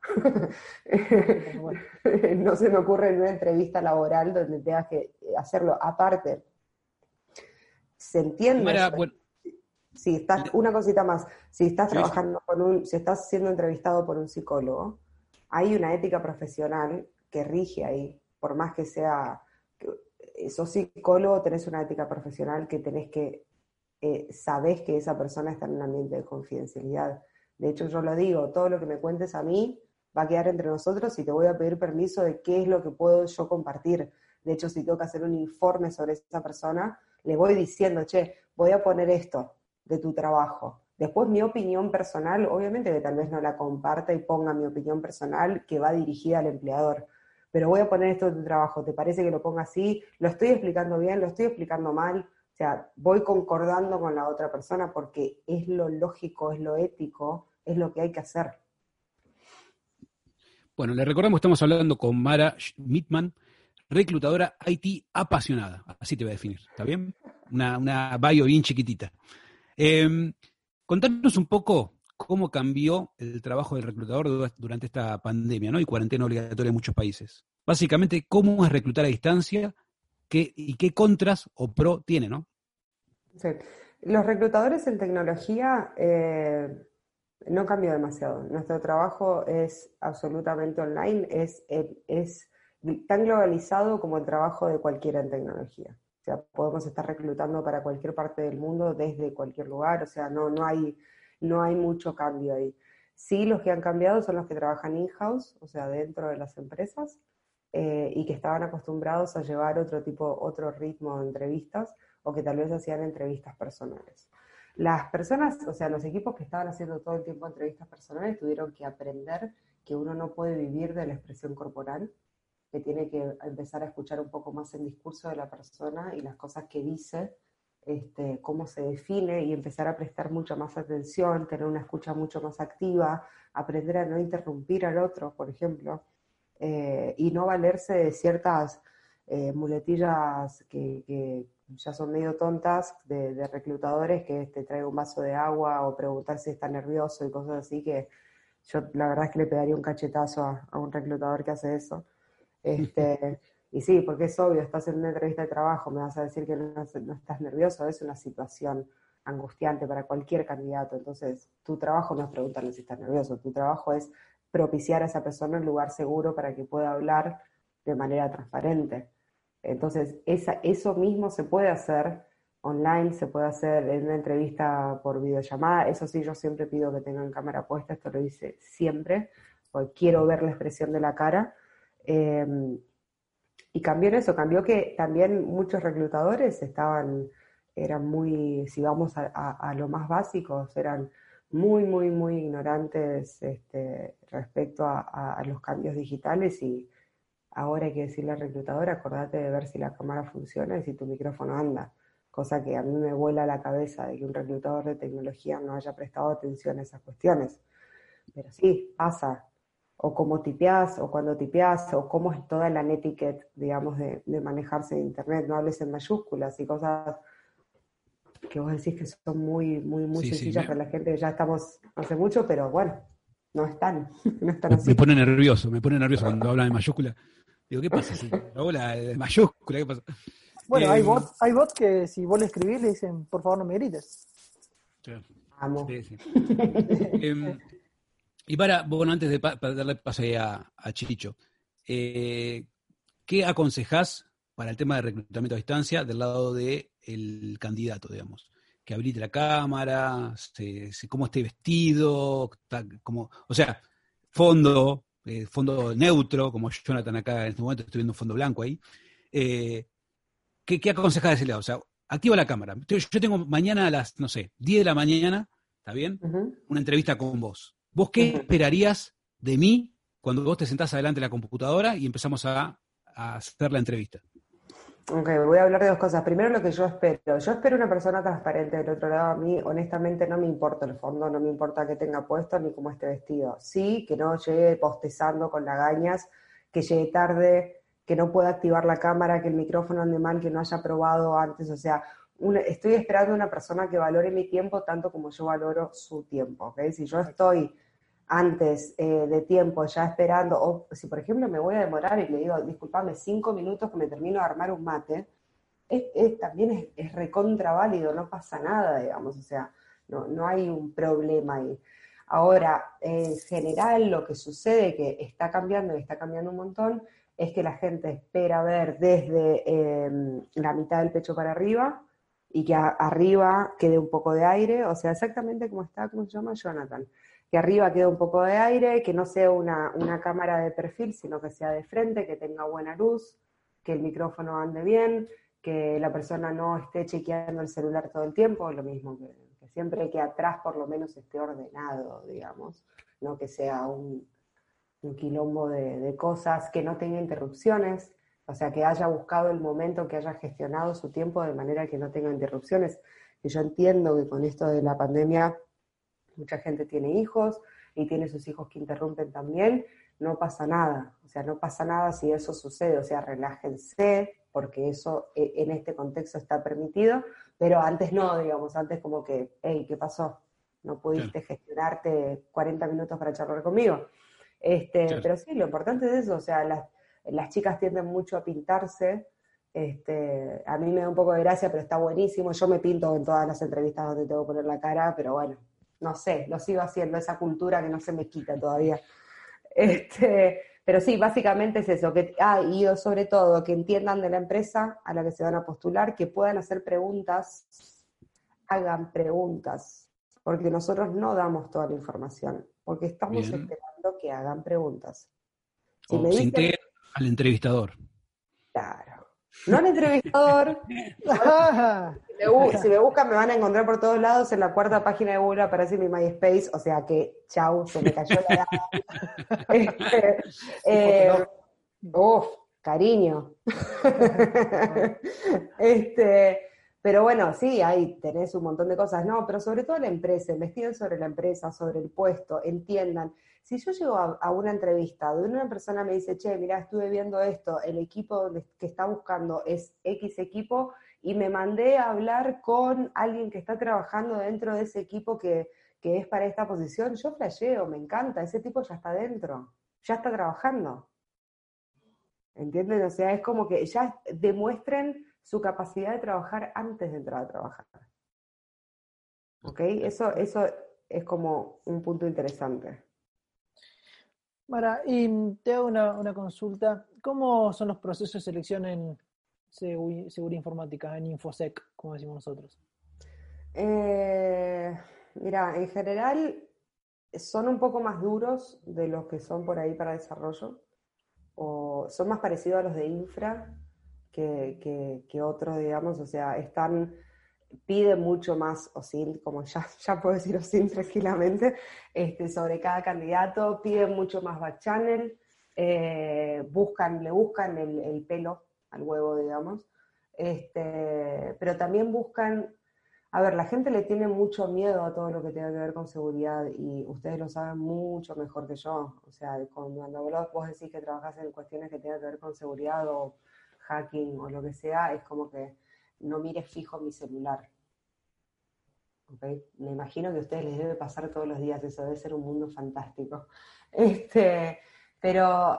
No se me ocurre en una entrevista laboral donde tengas que hacerlo. Aparte, se entiende. Mara, bueno, si estás, una cosita más, si estás trabajando si estás siendo entrevistado por un psicólogo, hay una ética profesional que rige ahí, por más que sos psicólogo, tenés una ética profesional que tenés que, sabés que esa persona está en un ambiente de confidencialidad. De hecho, yo lo digo, todo lo que me cuentes a mí va a quedar entre nosotros y te voy a pedir permiso de qué es lo que puedo yo compartir. De hecho, si tengo que hacer un informe sobre esa persona, le voy diciendo, che, voy a poner esto de tu trabajo. Después mi opinión personal, obviamente que tal vez no la comparta y ponga mi opinión personal que va dirigida al empleador, pero voy a poner esto de tu trabajo, ¿te parece que lo ponga así? ¿Lo estoy explicando bien? ¿Lo estoy explicando mal? O sea, voy concordando con la otra persona porque es lo lógico, es lo ético, es lo que hay que hacer. Bueno, le recordamos, estamos hablando con Mara Schmidtman, reclutadora IT apasionada, así te voy a definir, ¿está bien? Una bio bien chiquitita. Contanos un poco cómo cambió el trabajo del reclutador durante esta pandemia, ¿no? Y cuarentena obligatoria en muchos países. Básicamente, cómo es reclutar a distancia y qué contras o pro tiene, ¿no? Sí. Los reclutadores en tecnología no cambió demasiado. Nuestro trabajo es absolutamente online, es tan globalizado como el trabajo de cualquiera en tecnología. O sea, podemos estar reclutando para cualquier parte del mundo desde cualquier lugar, o sea, no hay mucho cambio ahí. Sí, los que han cambiado son los que trabajan in-house, o sea, dentro de las empresas, y que estaban acostumbrados a llevar otro ritmo de entrevistas, o que tal vez hacían entrevistas personales. Las personas, o sea, los equipos que estaban haciendo todo el tiempo entrevistas personales tuvieron que aprender que uno no puede vivir de la expresión corporal, que tiene que empezar a escuchar un poco más el discurso de la persona y las cosas que dice, cómo se define, y empezar a prestar mucha más atención, tener una escucha mucho más activa, aprender a no interrumpir al otro, por ejemplo, y no valerse de ciertas muletillas que ya son medio tontas de reclutadores, que te trae un vaso de agua o preguntar si está nervioso y cosas así, que yo la verdad es que le pegaría un cachetazo a un reclutador que hace eso. Y sí, porque es obvio, estás en una entrevista de trabajo, me vas a decir que no estás nervioso, es una situación angustiante para cualquier candidato. Entonces, tu trabajo no es preguntarle si estás nervioso, tu trabajo es propiciar a esa persona un lugar seguro para que pueda hablar de manera transparente. Entonces, eso mismo se puede hacer online, se puede hacer en una entrevista por videollamada. Eso sí, yo siempre pido que tengan cámara puesta, esto lo hice siempre, porque quiero ver la expresión de la cara. Y cambió en eso, cambió que también muchos reclutadores eran muy, si vamos a lo más básicos, eran muy, muy, muy ignorantes respecto a los cambios digitales, y ahora hay que decirle al reclutador, acordate de ver si la cámara funciona y si tu micrófono anda, cosa que a mí me vuela la cabeza de que un reclutador de tecnología no haya prestado atención a esas cuestiones. Pero sí, pasa. O cómo tipeás, o cuando tipeás, o cómo es toda la netiquette, digamos, de manejarse en internet. No hables en mayúsculas y cosas que vos decís que son muy, muy, muy sencillas para la gente que ya estamos hace mucho, pero bueno, no están así. Me pone nervioso cuando hablan en mayúscula. Digo, ¿qué pasa? Si hago la mayúscula, ¿qué pasa? Bueno, hay bots que si vos le escribís le dicen, por favor no me grites. Amo. Sí. Y bueno, antes de darle paso ahí a Chicho, ¿qué aconsejás para el tema de reclutamiento a distancia del lado del candidato, digamos? Que habilite la cámara, cómo esté vestido, o sea, fondo neutro, como Jonathan acá en este momento, estoy viendo un fondo blanco ahí. ¿Qué aconsejás de ese lado? O sea, activa la cámara. Yo tengo mañana a las, 10 de la mañana, ¿está bien? Ujú. Una entrevista con vos. ¿Vos qué esperarías de mí cuando vos te sentás adelante de la computadora y empezamos a hacer la entrevista? Ok, voy a hablar de dos cosas. Primero, lo que yo espero. Yo espero una persona transparente del otro lado. A mí, honestamente, no me importa el fondo, no me importa qué tenga puesto ni cómo esté vestido. Sí, que no llegue postezando con lagañas, que llegue tarde, que no pueda activar la cámara, que el micrófono ande mal, que no haya probado antes. O sea, estoy esperando una persona que valore mi tiempo tanto como yo valoro su tiempo. ¿Ok? Si yo estoy antes de tiempo ya esperando, o si por ejemplo me voy a demorar y le digo, disculpame, 5 minutos que me termino de armar un mate, también es recontra válido, no pasa nada, digamos, o sea, no hay un problema ahí. Ahora, en general lo que sucede, que está cambiando y está cambiando un montón, es que la gente espera ver desde la mitad del pecho para arriba y que arriba quede un poco de aire, o sea, exactamente como está, ¿cómo se llama? Jonathan. Que arriba quede un poco de aire, que no sea una cámara de perfil, sino que sea de frente, que tenga buena luz, que el micrófono ande bien, que la persona no esté chequeando el celular todo el tiempo, lo mismo que siempre que atrás por lo menos esté ordenado, digamos, no que sea un quilombo de cosas, que no tenga interrupciones, o sea, que haya buscado el momento, que haya gestionado su tiempo de manera que no tenga interrupciones. Y yo entiendo que con esto de la pandemia mucha gente tiene hijos y tiene sus hijos que interrumpen también, no pasa nada, o sea, no pasa nada si eso sucede, o sea, relájense, porque eso en este contexto está permitido, pero antes no, digamos, antes como que, hey, ¿qué pasó? No pudiste gestionarte 40 minutos para charlar conmigo. Pero sí, lo importante es eso, o sea, las chicas tienden mucho a pintarse, a mí me da un poco de gracia, pero está buenísimo, yo me pinto en todas las entrevistas donde tengo que poner la cara, pero bueno, no sé, lo sigo haciendo, esa cultura que no se me quita todavía. Pero sí, básicamente es eso, y sobre todo que entiendan de la empresa a la que se van a postular, que puedan hacer preguntas, hagan preguntas, porque nosotros no damos toda la información, porque estamos esperando que hagan preguntas. Si me se dicen, integren al entrevistador. claro, no al entrevistador. Si me buscan me van a encontrar por todos lados. En la 4ª página de Google aparece mi MySpace, o sea que chau, se me cayó la edad. Cariño. Pero bueno, sí, ahí tenés un montón de cosas, no, pero sobre todo la empresa, investiguen sobre la empresa, sobre el puesto, entiendan. Si yo llego a una entrevista donde una persona me dice, che, mirá, estuve viendo esto, el equipo que está buscando es X equipo, y me mandé a hablar con alguien que está trabajando dentro de ese equipo que es para esta posición, yo flasheo, me encanta, ese tipo ya está dentro, ya está trabajando. ¿Entienden? O sea, es como que ya demuestren su capacidad de trabajar antes de entrar a trabajar. ¿Ok? Eso es como un punto interesante. Mara, y te hago una consulta. ¿Cómo son los procesos de selección en seguridad informática, en InfoSec, como decimos nosotros? Mira, en general son un poco más duros de los que son por ahí para desarrollo, o son más parecidos a los de infra que otros, digamos, o sea, piden mucho más OSINT, como ya puedo decir OSINT tranquilamente, sobre cada candidato, piden mucho más backchannel, le buscan el pelo al huevo, digamos, pero también buscan, a ver, la gente le tiene mucho miedo a todo lo que tenga que ver con seguridad y ustedes lo saben mucho mejor que yo, o sea, cuando vos decís que trabajás en cuestiones que tengan que ver con seguridad o hacking o lo que sea, es como que no mires fijo mi celular. ¿Okay? Me imagino que a ustedes les debe pasar todos los días, eso debe ser un mundo fantástico. Pero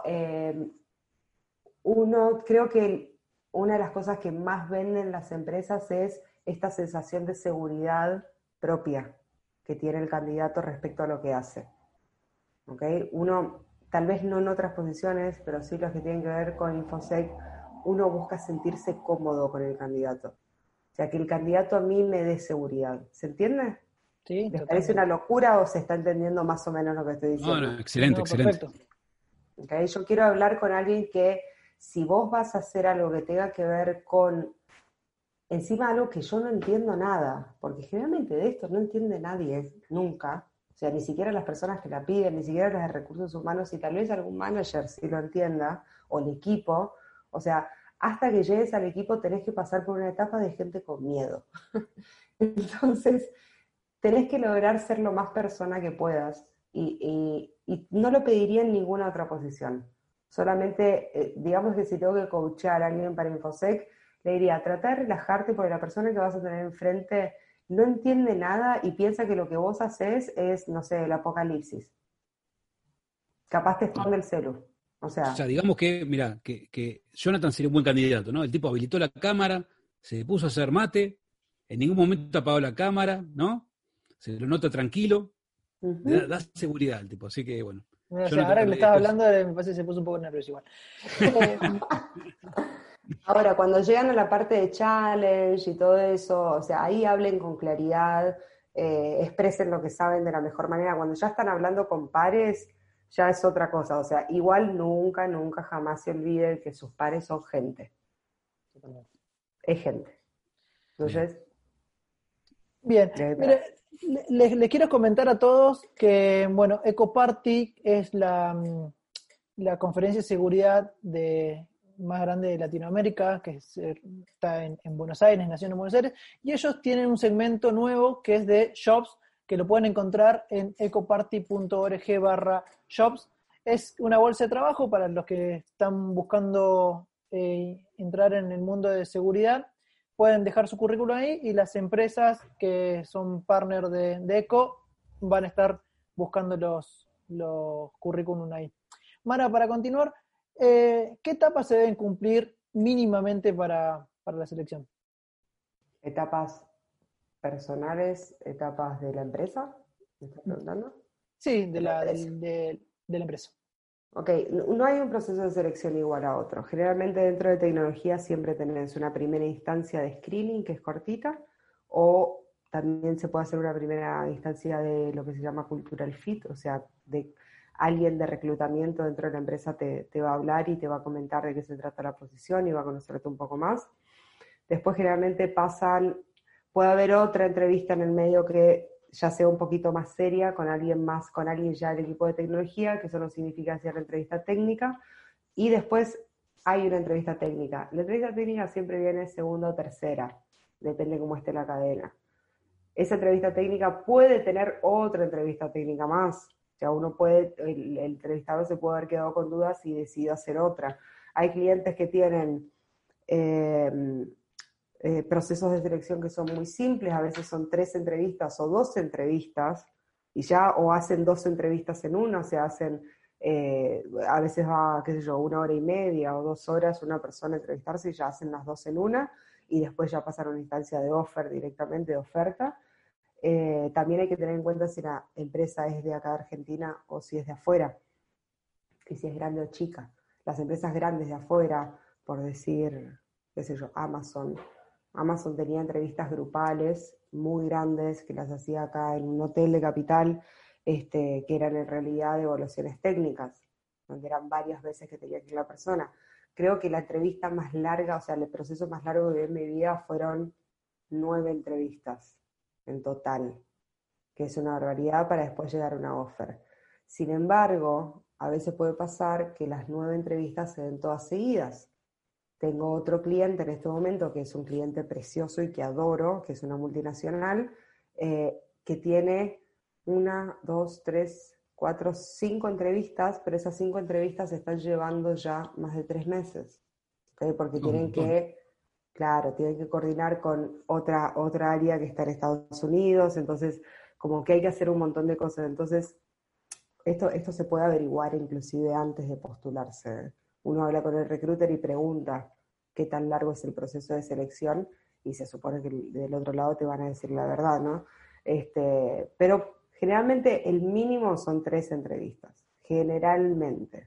creo que una de las cosas que más venden las empresas es esta sensación de seguridad propia que tiene el candidato respecto a lo que hace. ¿Okay? Uno, tal vez no en otras posiciones, pero sí los que tienen que ver con InfoSec, uno busca sentirse cómodo con el candidato. O sea, que el candidato a mí me dé seguridad. ¿Se entiende? Sí, ¿Les parece una locura o se está entendiendo más o menos lo que estoy diciendo? No, excelente, excelente. Perfecto. Okay, yo quiero hablar con alguien que, si vos vas a hacer algo que tenga que ver con encima algo que yo no entiendo nada, porque generalmente de esto no entiende nadie, nunca. O sea, ni siquiera las personas que la piden, ni siquiera las de recursos humanos, y tal vez algún manager sí lo entienda, o el equipo. O sea, hasta que llegues al equipo tenés que pasar por una etapa de gente con miedo. Entonces, tenés que lograr ser lo más persona que puedas, y no lo pediría en ninguna otra posición. Solamente, digamos que si tengo que coachear a alguien para InfoSec, le diría, trata de relajarte porque la persona que vas a tener enfrente no entiende nada y piensa que lo que vos haces es, no sé, el apocalipsis. Capaz te esconde el celu. O sea, digamos que, mira, que Jonathan sería un buen candidato, ¿no? El tipo habilitó la cámara, se puso a hacer mate, en ningún momento apagó la cámara, ¿no? Se lo nota tranquilo, da seguridad al tipo, así que bueno. O sea, ahora que le estaba hablando, me parece que se puso un poco nervioso igual. ahora, cuando llegan a la parte de challenge y todo eso, o sea, ahí hablen con claridad, expresen lo que saben de la mejor manera. Cuando ya están hablando con pares, ya es otra cosa. O sea, igual nunca, nunca, jamás se olviden que sus pares son gente. Es gente. Entonces... Bien, mire, les quiero comentar a todos que, bueno, EcoParty es la conferencia de seguridad más grande de Latinoamérica, que está en Buenos Aires, nació en Buenos Aires, y ellos tienen un segmento nuevo que es de Jobs, que lo pueden encontrar en ecoparty.org/jobs. Es una bolsa de trabajo para los que están buscando entrar en el mundo de seguridad. Pueden dejar su currículum ahí y las empresas que son partner de ECO van a estar buscando los currículum ahí. Mara, para continuar, ¿qué etapas se deben cumplir mínimamente para la selección? ¿Etapas personales, etapas de la empresa? ¿Me estás preguntando? Sí, de la empresa. Ok, no hay un proceso de selección igual a otro. Generalmente dentro de tecnología siempre tenés una primera instancia de screening que es cortita, o también se puede hacer una primera instancia de lo que se llama cultural fit, o sea, de alguien de reclutamiento dentro de la empresa te va a hablar y te va a comentar de qué se trata la posición y va a conocerte un poco más. Después generalmente puede haber otra entrevista en el medio que ya sea un poquito más seria, con alguien ya del equipo de tecnología, que eso no significa hacer la entrevista técnica, y después hay una entrevista técnica. La entrevista técnica siempre viene segunda o tercera, depende cómo esté la cadena. Esa entrevista técnica puede tener otra entrevista técnica más, o sea, el entrevistador se puede haber quedado con dudas y decidió hacer otra. Hay clientes que tienen procesos de selección que son muy simples, a veces son 3 entrevistas o 2 entrevistas, o hacen 2 entrevistas en una, o sea, hacen, a veces va, qué sé yo, 1 hora y media o 2 horas una persona a entrevistarse y ya hacen las 2 en una, y después ya pasan a una instancia de offer directamente, de oferta. También hay que tener en cuenta si la empresa es de acá de Argentina o si es de afuera, y si es grande o chica. Las empresas grandes de afuera, por decir, qué sé yo, Amazon tenía entrevistas grupales muy grandes que las hacía acá en un hotel de Capital, que eran en realidad evaluaciones técnicas, donde eran varias veces que tenía que ir la persona. Creo que la entrevista más larga, o sea, el proceso más largo que vi en mi vida fueron 9 entrevistas en total, que es una barbaridad para después llegar a una offer. Sin embargo, a veces puede pasar que las 9 entrevistas se den todas seguidas. Tengo otro cliente en este momento que es un cliente precioso y que adoro, que es una multinacional, que tiene 1, 2, 3, 4, 5 entrevistas, pero esas 5 entrevistas se están llevando ya más de 3 meses, ¿okay? Porque tienen que coordinar con otra área que está en Estados Unidos, entonces como que hay que hacer un montón de cosas. Entonces, esto se puede averiguar inclusive antes de postularse. Uno habla con el recruiter y pregunta qué tan largo es el proceso de selección, y se supone que del otro lado te van a decir la verdad, ¿no? Pero generalmente el mínimo son 3 entrevistas, generalmente,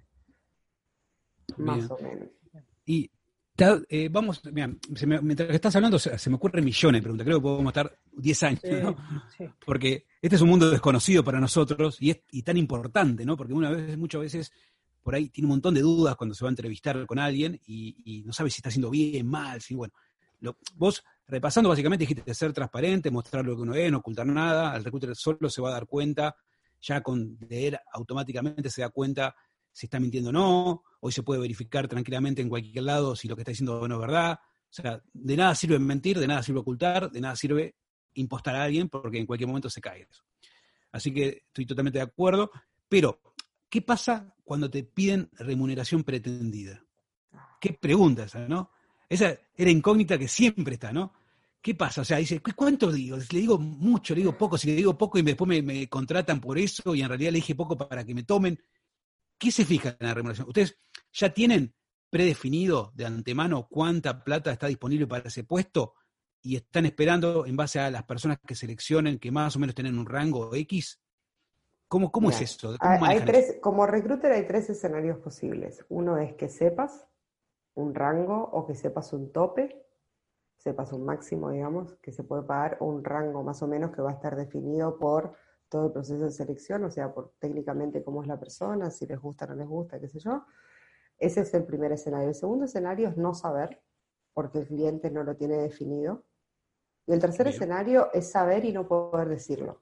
más o menos. Y vamos, mira, mientras estás hablando se me ocurren millones de preguntas, creo que podemos estar 10 años, ¿no? Sí. Porque este es un mundo desconocido para nosotros y tan importante, ¿no? Porque muchas veces por ahí tiene un montón de dudas cuando se va a entrevistar con alguien y no sabe si está haciendo bien, mal, si bueno. Vos repasando básicamente dijiste ser transparente, mostrar lo que uno es, no ocultar nada, el recruiter solo se va a dar cuenta, ya con leer automáticamente se da cuenta si está mintiendo o no, hoy se puede verificar tranquilamente en cualquier lado si lo que está diciendo no es verdad, o sea, de nada sirve mentir, de nada sirve ocultar, de nada sirve impostar a alguien, porque en cualquier momento se cae eso. Así que estoy totalmente de acuerdo, pero ¿qué pasa cuando te piden remuneración pretendida? ¿Qué pregunta esa, no? Esa era incógnita que siempre está, ¿no? ¿Qué pasa? O sea, dice, ¿cuánto digo? Le digo mucho, le digo poco, si le digo poco y después me contratan por eso y en realidad le dije poco para que me tomen. ¿Qué se fija en la remuneración? ¿Ustedes ya tienen predefinido de antemano cuánta plata está disponible para ese puesto y están esperando en base a las personas que seleccionen que más o menos tienen un rango X? ¿Cómo es eso? ¿Cómo manejan eso? Como recruiter hay 3 escenarios posibles. Uno es que sepas un rango o que sepas un tope, sepas un máximo, digamos, que se puede pagar, o un rango más o menos que va a estar definido por todo el proceso de selección, o sea, por técnicamente cómo es la persona, si les gusta o no les gusta, qué sé yo. Ese es el primer escenario. El segundo escenario es no saber, porque el cliente no lo tiene definido. Y el tercer escenario es saber y no poder decirlo.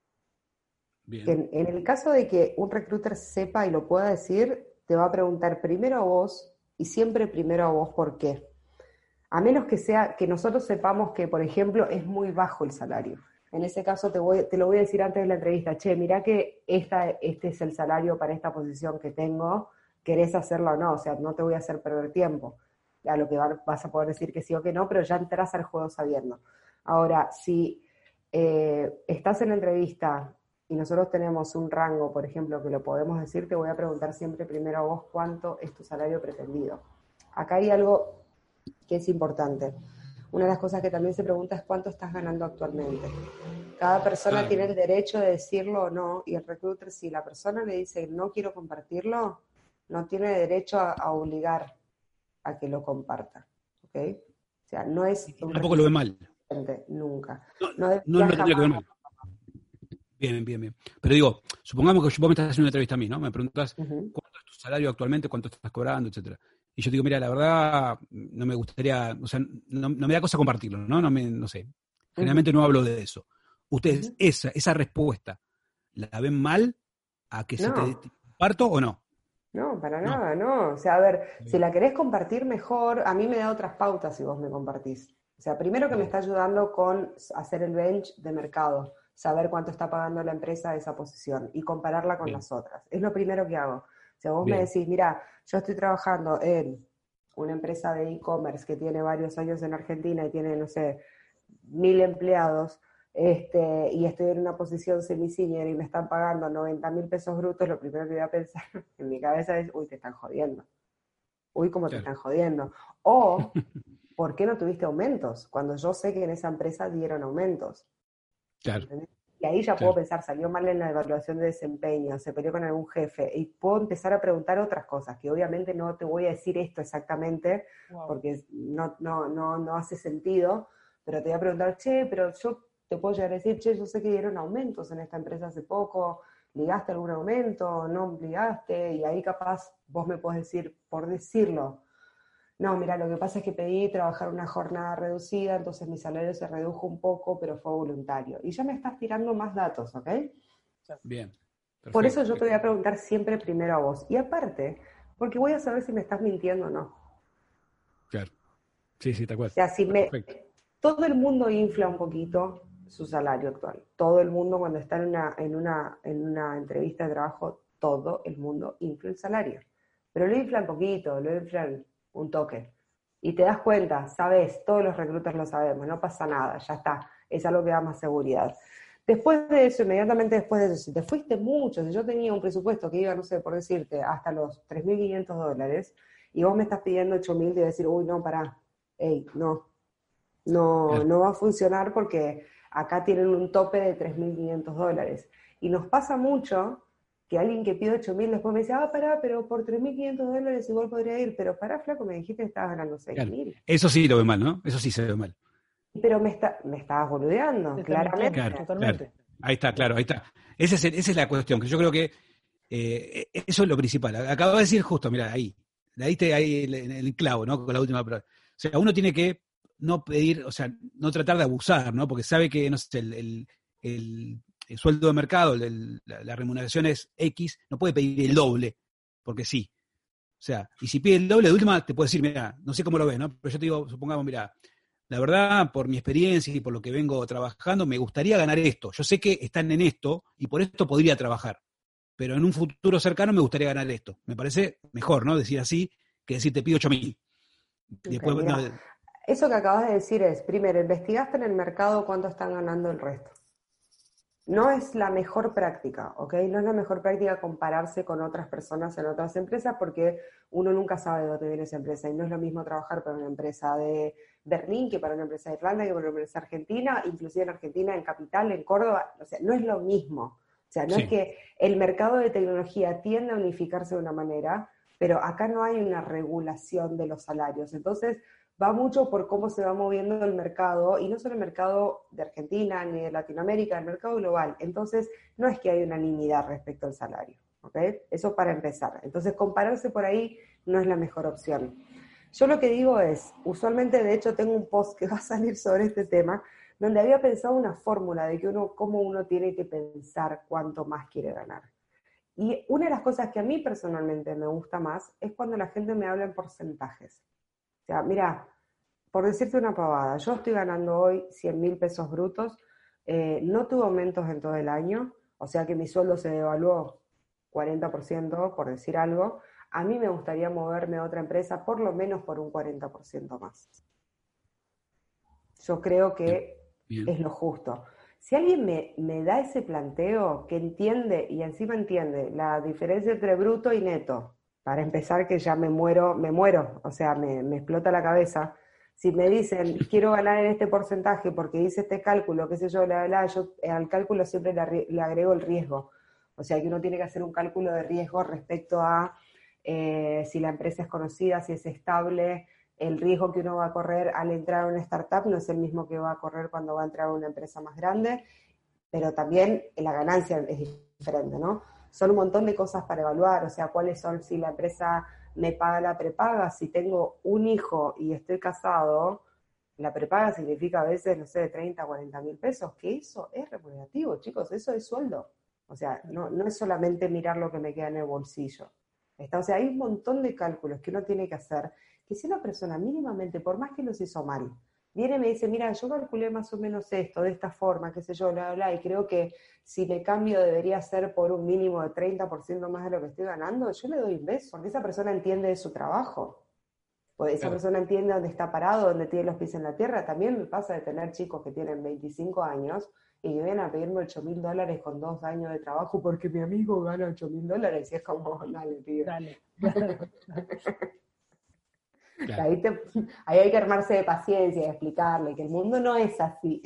En el caso de que un recruiter sepa y lo pueda decir, te va a preguntar primero a vos, y siempre primero a vos, ¿por qué? A menos que sea que nosotros sepamos que, por ejemplo, es muy bajo el salario. En ese caso te lo voy a decir antes de la entrevista. Che, mirá que este es el salario para esta posición que tengo, ¿querés hacerlo o no? O sea, no te voy a hacer perder tiempo. A lo que vas a poder decir que sí o que no, pero ya entras al juego sabiendo. Ahora, si estás en la entrevista y nosotros tenemos un rango, por ejemplo, que lo podemos decir, te voy a preguntar siempre primero a vos cuánto es tu salario pretendido. Acá hay algo que es importante. Una de las cosas que también se pregunta es cuánto estás ganando actualmente. Cada persona tiene el derecho de decirlo o no, y el recruiter, si la persona le dice no quiero compartirlo, no tiene derecho a obligar a que lo comparta. ¿Ok? O sea, no es... Tampoco lo ve mal. Nunca. No lo tendría que ver mal. Bien. Pero digo, supongamos que vos me estás haciendo una entrevista a mí, ¿no? Me preguntas cuánto es tu salario actualmente, cuánto estás cobrando, etcétera. Y yo digo, mira, la verdad, no me gustaría, o sea, no me da cosa compartirlo, ¿no? No sé. Generalmente no hablo de eso. Ustedes, esa respuesta, ¿la ven mal a que se te comparto o no? No, para nada, no. O sea, a ver, si la querés compartir mejor, a mí me da otras pautas si vos me compartís. O sea, primero que me está ayudando con hacer el bench de mercado, saber cuánto está pagando la empresa de esa posición y compararla con las otras. Es lo primero que hago. O sea, vos me decís, mira, yo estoy trabajando en una empresa de e-commerce que tiene varios años en Argentina y tiene, no sé, 1.000 empleados, y estoy en una posición semi-senior y me están pagando 90.000 pesos brutos, lo primero que voy a pensar en mi cabeza es, uy, te están jodiendo. Uy, cómo te están jodiendo. O, ¿por qué no tuviste aumentos? Cuando yo sé que en esa empresa dieron aumentos. Claro. ¿Entendés? Y ahí ya puedo pensar, salió mal en la evaluación de desempeño, se peleó con algún jefe, y puedo empezar a preguntar otras cosas, que obviamente no te voy a decir esto exactamente, porque no hace sentido, pero te voy a preguntar, che, pero yo te puedo llegar a decir, che, yo sé que dieron aumentos en esta empresa hace poco, ¿ligaste algún aumento? ¿No ligaste? Y ahí capaz vos me podés decir, por decirlo, no, mira, lo que pasa es que pedí trabajar una jornada reducida, entonces mi salario se redujo un poco, pero fue voluntario. Y ya me estás tirando más datos, ¿ok? Bien. Perfecto. Por eso yo te voy a preguntar siempre primero a vos. Y aparte, porque voy a saber si me estás mintiendo o no. Claro. Sí, tal cual. O sea, todo el mundo infla un poquito su salario actual. Todo el mundo cuando está en una entrevista de trabajo, todo el mundo infla el salario. Pero lo inflan poquito, lo inflan un toque. Y te das cuenta, sabes, todos los recruiters lo sabemos, no pasa nada, ya está, es algo que da más seguridad. Después de eso, inmediatamente después de eso, si te fuiste mucho, si yo tenía un presupuesto que iba, no sé, por decirte, hasta los $3.500, y vos me estás pidiendo 8.000, te voy a decir, uy, no, pará, no va a funcionar porque acá tienen un tope de $3.500. Y nos pasa mucho que alguien que pide 8.000 después me dice, pará, pero por $3.500 igual podría ir, pero pará, flaco, me dijiste que estabas ganando 6.000. Claro. Eso sí lo ve mal, ¿no? Eso sí se ve mal. Pero me estabas boludeando, claramente. Claro, totalmente. Claro. Ahí está, claro, ahí está. Esa es la cuestión, que yo creo que eso es lo principal. Acabo de decir justo, mira, ahí el clavo, ¿no? Con la última prueba. O sea, uno tiene que no pedir, o sea, no tratar de abusar, ¿no? Porque sabe que, no sé, el sueldo de mercado, la remuneración es X, no puede pedir el doble, porque sí. O sea, y si pide el doble, de última te puede decir, mira, no sé cómo lo ves, ¿no? Pero yo te digo, supongamos, mira, la verdad, por mi experiencia y por lo que vengo trabajando, me gustaría ganar esto. Yo sé que están en esto y por esto podría trabajar. Pero en un futuro cercano me gustaría ganar esto. Me parece mejor, ¿no? Decir así que decir te pido 8.000. Después, Okay, mira, eso que acabas de decir es, primero, investigaste en el mercado cuánto están ganando el resto. No es la mejor práctica, ¿ok? No es la mejor práctica compararse con otras personas en otras empresas porque uno nunca sabe de dónde viene esa empresa y no es lo mismo trabajar para una empresa de Berlín que para una empresa de Irlanda que para una empresa argentina, inclusive en Argentina, en Capital, en Córdoba, o sea, no es lo mismo. O sea, no sí. es que el mercado de tecnología tiende a unificarse de una manera, pero acá no hay una regulación de los salarios. Entonces, va mucho por cómo se va moviendo el mercado, y no solo el mercado de Argentina ni de Latinoamérica, el mercado global. Entonces, no es que hay unanimidad respecto al salario, ¿ok? Eso para empezar. Entonces, compararse por ahí no es la mejor opción. Yo lo que digo es, usualmente, de hecho, tengo un post que va a salir sobre este tema, donde había pensado una fórmula de que cómo uno tiene que pensar cuánto más quiere ganar. Y una de las cosas que a mí personalmente me gusta más es cuando la gente me habla en porcentajes. O sea, mira, por decirte una pavada, yo estoy ganando hoy 100.000 pesos brutos, no tuve aumentos en todo el año, o sea que mi sueldo se devaluó 40%, por decir algo. A mí me gustaría moverme a otra empresa por lo menos por un 40% más. Yo creo que Bien. es lo justo. Si alguien me da ese planteo que entiende, y encima entiende, la diferencia entre bruto y neto, para empezar que ya me muero, o sea, me explota la cabeza. Si me dicen, quiero ganar en este porcentaje porque hice este cálculo, qué sé yo, yo al cálculo siempre le agrego el riesgo. O sea, que uno tiene que hacer un cálculo de riesgo respecto a si la empresa es conocida, si es estable. El riesgo que uno va a correr al entrar a una startup no es el mismo que va a correr cuando va a entrar a una empresa más grande, pero también la ganancia es diferente, ¿no? Son un montón de cosas para evaluar, o sea, cuáles son, si la empresa me paga la prepaga, si tengo un hijo y estoy casado, la prepaga significa a veces, no sé, 30, 40 mil pesos, que eso es remunerativo, chicos, eso es sueldo. O sea, no es solamente mirar lo que me queda en el bolsillo. O sea, hay un montón de cálculos que uno tiene que hacer, que si una persona mínimamente, por más que los hizo mal, viene y me dice, mira, yo calculé más o menos esto, de esta forma, qué sé yo, bla, bla, y creo que si me cambio debería ser por un mínimo de 30% más de lo que estoy ganando, yo le doy un beso, porque esa persona entiende de su trabajo, porque esa persona entiende dónde está parado, dónde tiene los pies en la tierra. También me pasa de tener chicos que tienen 25 años y que vienen a pedirme $8.000 con 2 años de trabajo porque mi amigo gana $8.000 y es como, dale, tío. Dale. Claro. Ahí hay que armarse de paciencia y explicarle que el mundo no es así.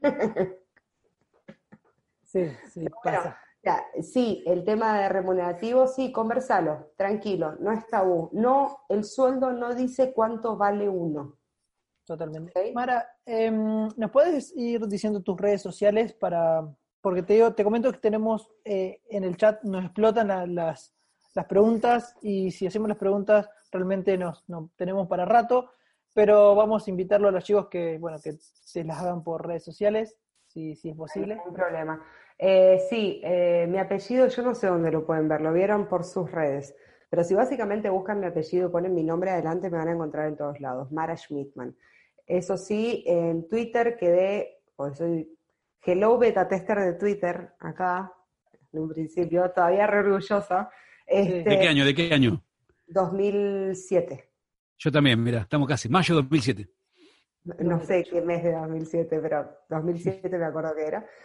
Sí, pasa. Bueno, ya, sí, el tema de remunerativo, sí, conversalo, tranquilo, no es tabú. No, el sueldo no dice cuánto vale uno. Totalmente. ¿Okay? Mara, ¿nos puedes ir diciendo tus redes sociales porque te comento que tenemos en el chat, nos explotan las preguntas, y si hacemos las preguntas realmente nos tenemos para rato, pero vamos a invitarlo a los chicos que se las hagan por redes sociales, si es posible. No hay problema. Sí, mi apellido, yo no sé dónde lo pueden ver, lo vieron por sus redes, pero si básicamente buscan mi apellido y ponen mi nombre adelante, me van a encontrar en todos lados, Mara Schmidtman. Eso sí, en Twitter soy Hello Beta Tester de Twitter, acá, en un principio, todavía re orgullosa. ¿De qué año? 2007. Yo también, mira, estamos casi, mayo 2007. No sé qué mes de 2007, pero 2007 me acuerdo que era.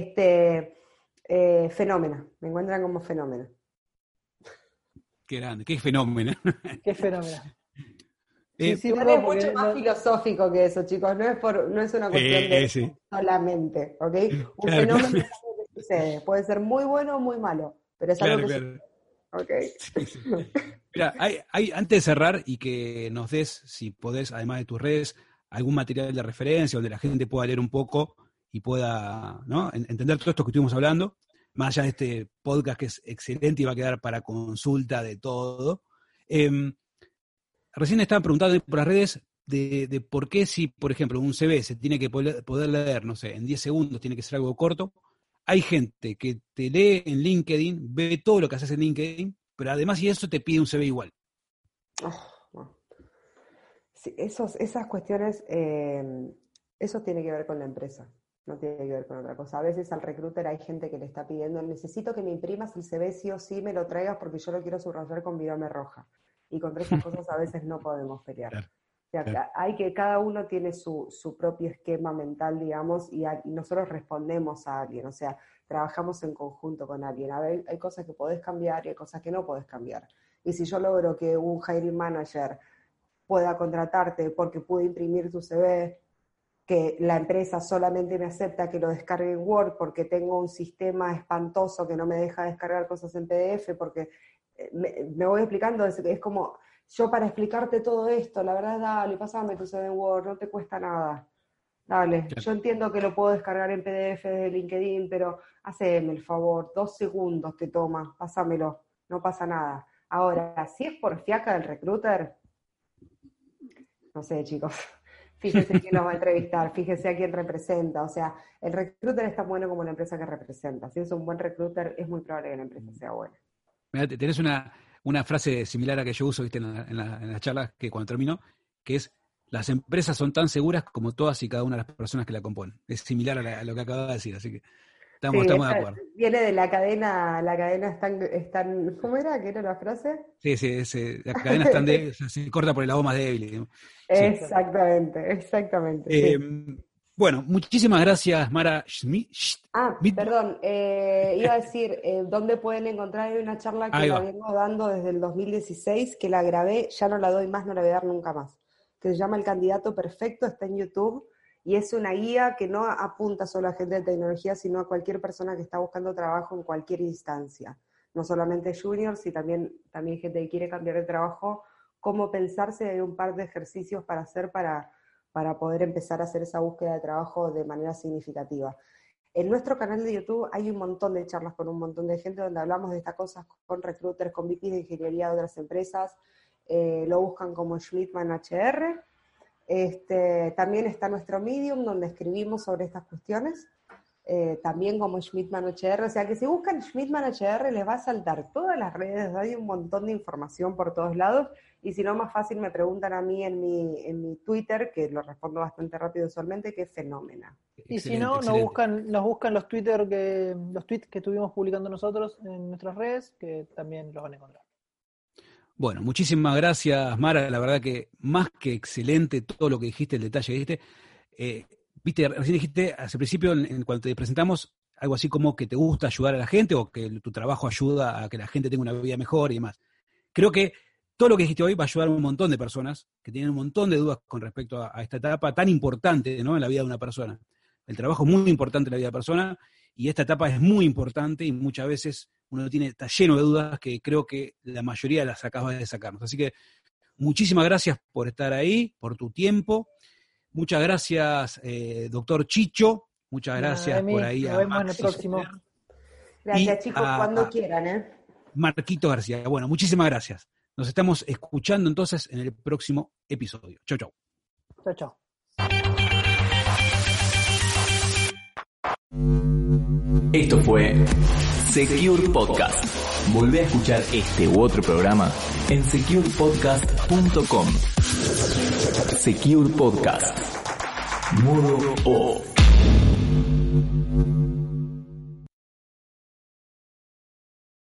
Fenómena, me encuentran como Fenómena. Qué grande, qué fenómeno. Qué fenómeno. Sí, pero es mucho más filosófico que eso, chicos. No es una cuestión de solamente, ¿ok? Un fenómeno es algo que sucede. Puede ser muy bueno o muy malo, pero es algo que sucede. Okay. Sí. Mira, antes de cerrar y que nos des, si podés, además de tus redes, algún material de referencia donde la gente pueda leer un poco y pueda, ¿no?, entender todo esto que estuvimos hablando, más allá de este podcast que es excelente y va a quedar para consulta de todo. Recién estaban preguntando por las redes, de por qué si, por ejemplo, un CV se tiene que poder leer, no sé, en 10 segundos, tiene que ser algo corto. Hay gente que te lee en LinkedIn, ve todo lo que haces en LinkedIn, pero además y eso te pide un CV igual. Sí, esas cuestiones, eso tiene que ver con la empresa, no tiene que ver con otra cosa. A veces al recruiter hay gente que le está pidiendo, necesito que me imprimas el CV sí o sí, me lo traigas porque yo lo quiero subrayar con virome roja. Y contra esas cosas a veces no podemos pelear. Claro. O sea, cada uno tiene su propio esquema mental, digamos, y nosotros respondemos a alguien, o sea, trabajamos en conjunto con alguien. A ver, hay cosas que podés cambiar y hay cosas que no podés cambiar. Y si yo logro que un hiring manager pueda contratarte porque pude imprimir tu CV, que la empresa solamente me acepta que lo descargue en Word porque tengo un sistema espantoso que no me deja descargar cosas en PDF, porque me voy explicando, es como... Yo para explicarte todo esto, la verdad, dale, pásame tu CV en Word, no te cuesta nada. Dale, claro. Yo entiendo que lo puedo descargar en PDF de LinkedIn, pero haceme el favor, 2 segundos te toma, pásamelo, no pasa nada. Ahora, si es por fiaca del recruiter, no sé, chicos, fíjense quién nos va a entrevistar, fíjense a quién representa, o sea, el recruiter es tan bueno como la empresa que representa. Si es un buen recruiter, es muy probable que la empresa sea buena. Mirá, tenés una frase similar a que yo uso, ¿viste? En las charlas que cuando termino, que es: las empresas son tan seguras como todas y cada una de las personas que la componen. Es similar a lo que acabo de decir, así que estamos de acuerdo. Viene de la cadena están, ¿cómo era? ¿Qué era la frase? Sí, la cadena se corta por el lado más débil. Sí. Exactamente. Sí. Bueno, muchísimas gracias, Mara Schmidt. Perdón, iba a decir, ¿dónde pueden encontrar? Hay una charla que la vengo dando desde el 2016, que la grabé, ya no la doy más, no la voy a dar nunca más, que se llama El Candidato Perfecto, está en YouTube, y es una guía que no apunta solo a gente de tecnología, sino a cualquier persona que está buscando trabajo en cualquier instancia, no solamente juniors, y también gente que quiere cambiar de trabajo, cómo pensarse, hay un par de ejercicios para hacer para poder empezar a hacer esa búsqueda de trabajo de manera significativa. En nuestro canal de YouTube hay un montón de charlas con un montón de gente donde hablamos de estas cosas con recruiters, con VPs de ingeniería de otras empresas, lo buscan como Schmidtman HR. También está nuestro Medium donde escribimos sobre estas cuestiones, también como Schmidtman HR, o sea que si buscan Schmidtman HR les va a saltar todas las redes, hay un montón de información por todos lados, y si no, más fácil me preguntan a mí en mi Twitter, que lo respondo bastante rápido usualmente, que es Fenómena. Y si no, nos buscan los tweets que estuvimos publicando nosotros en nuestras redes, que también los van a encontrar. Bueno, muchísimas gracias, Mara, la verdad que más que excelente todo lo que dijiste, el detalle que dijiste. Viste, recién dijiste hace principio, cuando te presentamos, algo así como que te gusta ayudar a la gente o que tu trabajo ayuda a que la gente tenga una vida mejor y demás. Creo que todo lo que dijiste hoy va a ayudar a un montón de personas que tienen un montón de dudas con respecto a esta etapa tan importante, ¿no?, en la vida de una persona. El trabajo es muy importante en la vida de la persona y esta etapa es muy importante y muchas veces uno está lleno de dudas que creo que la mayoría las acabas de sacarnos. Así que muchísimas gracias por estar ahí, por tu tiempo. Muchas gracias, doctor Chicho. Muchas gracias por ahí. Nos vemos en el próximo. Gracias, chicos, cuando quieran. Marquito García. Bueno, muchísimas gracias. Nos estamos escuchando entonces en el próximo episodio. Chau, chau. Chau, chau. Esto fue Secure Podcast. Volvé a escuchar este u otro programa en securepodcast.com. Secure Podcast. Modo off.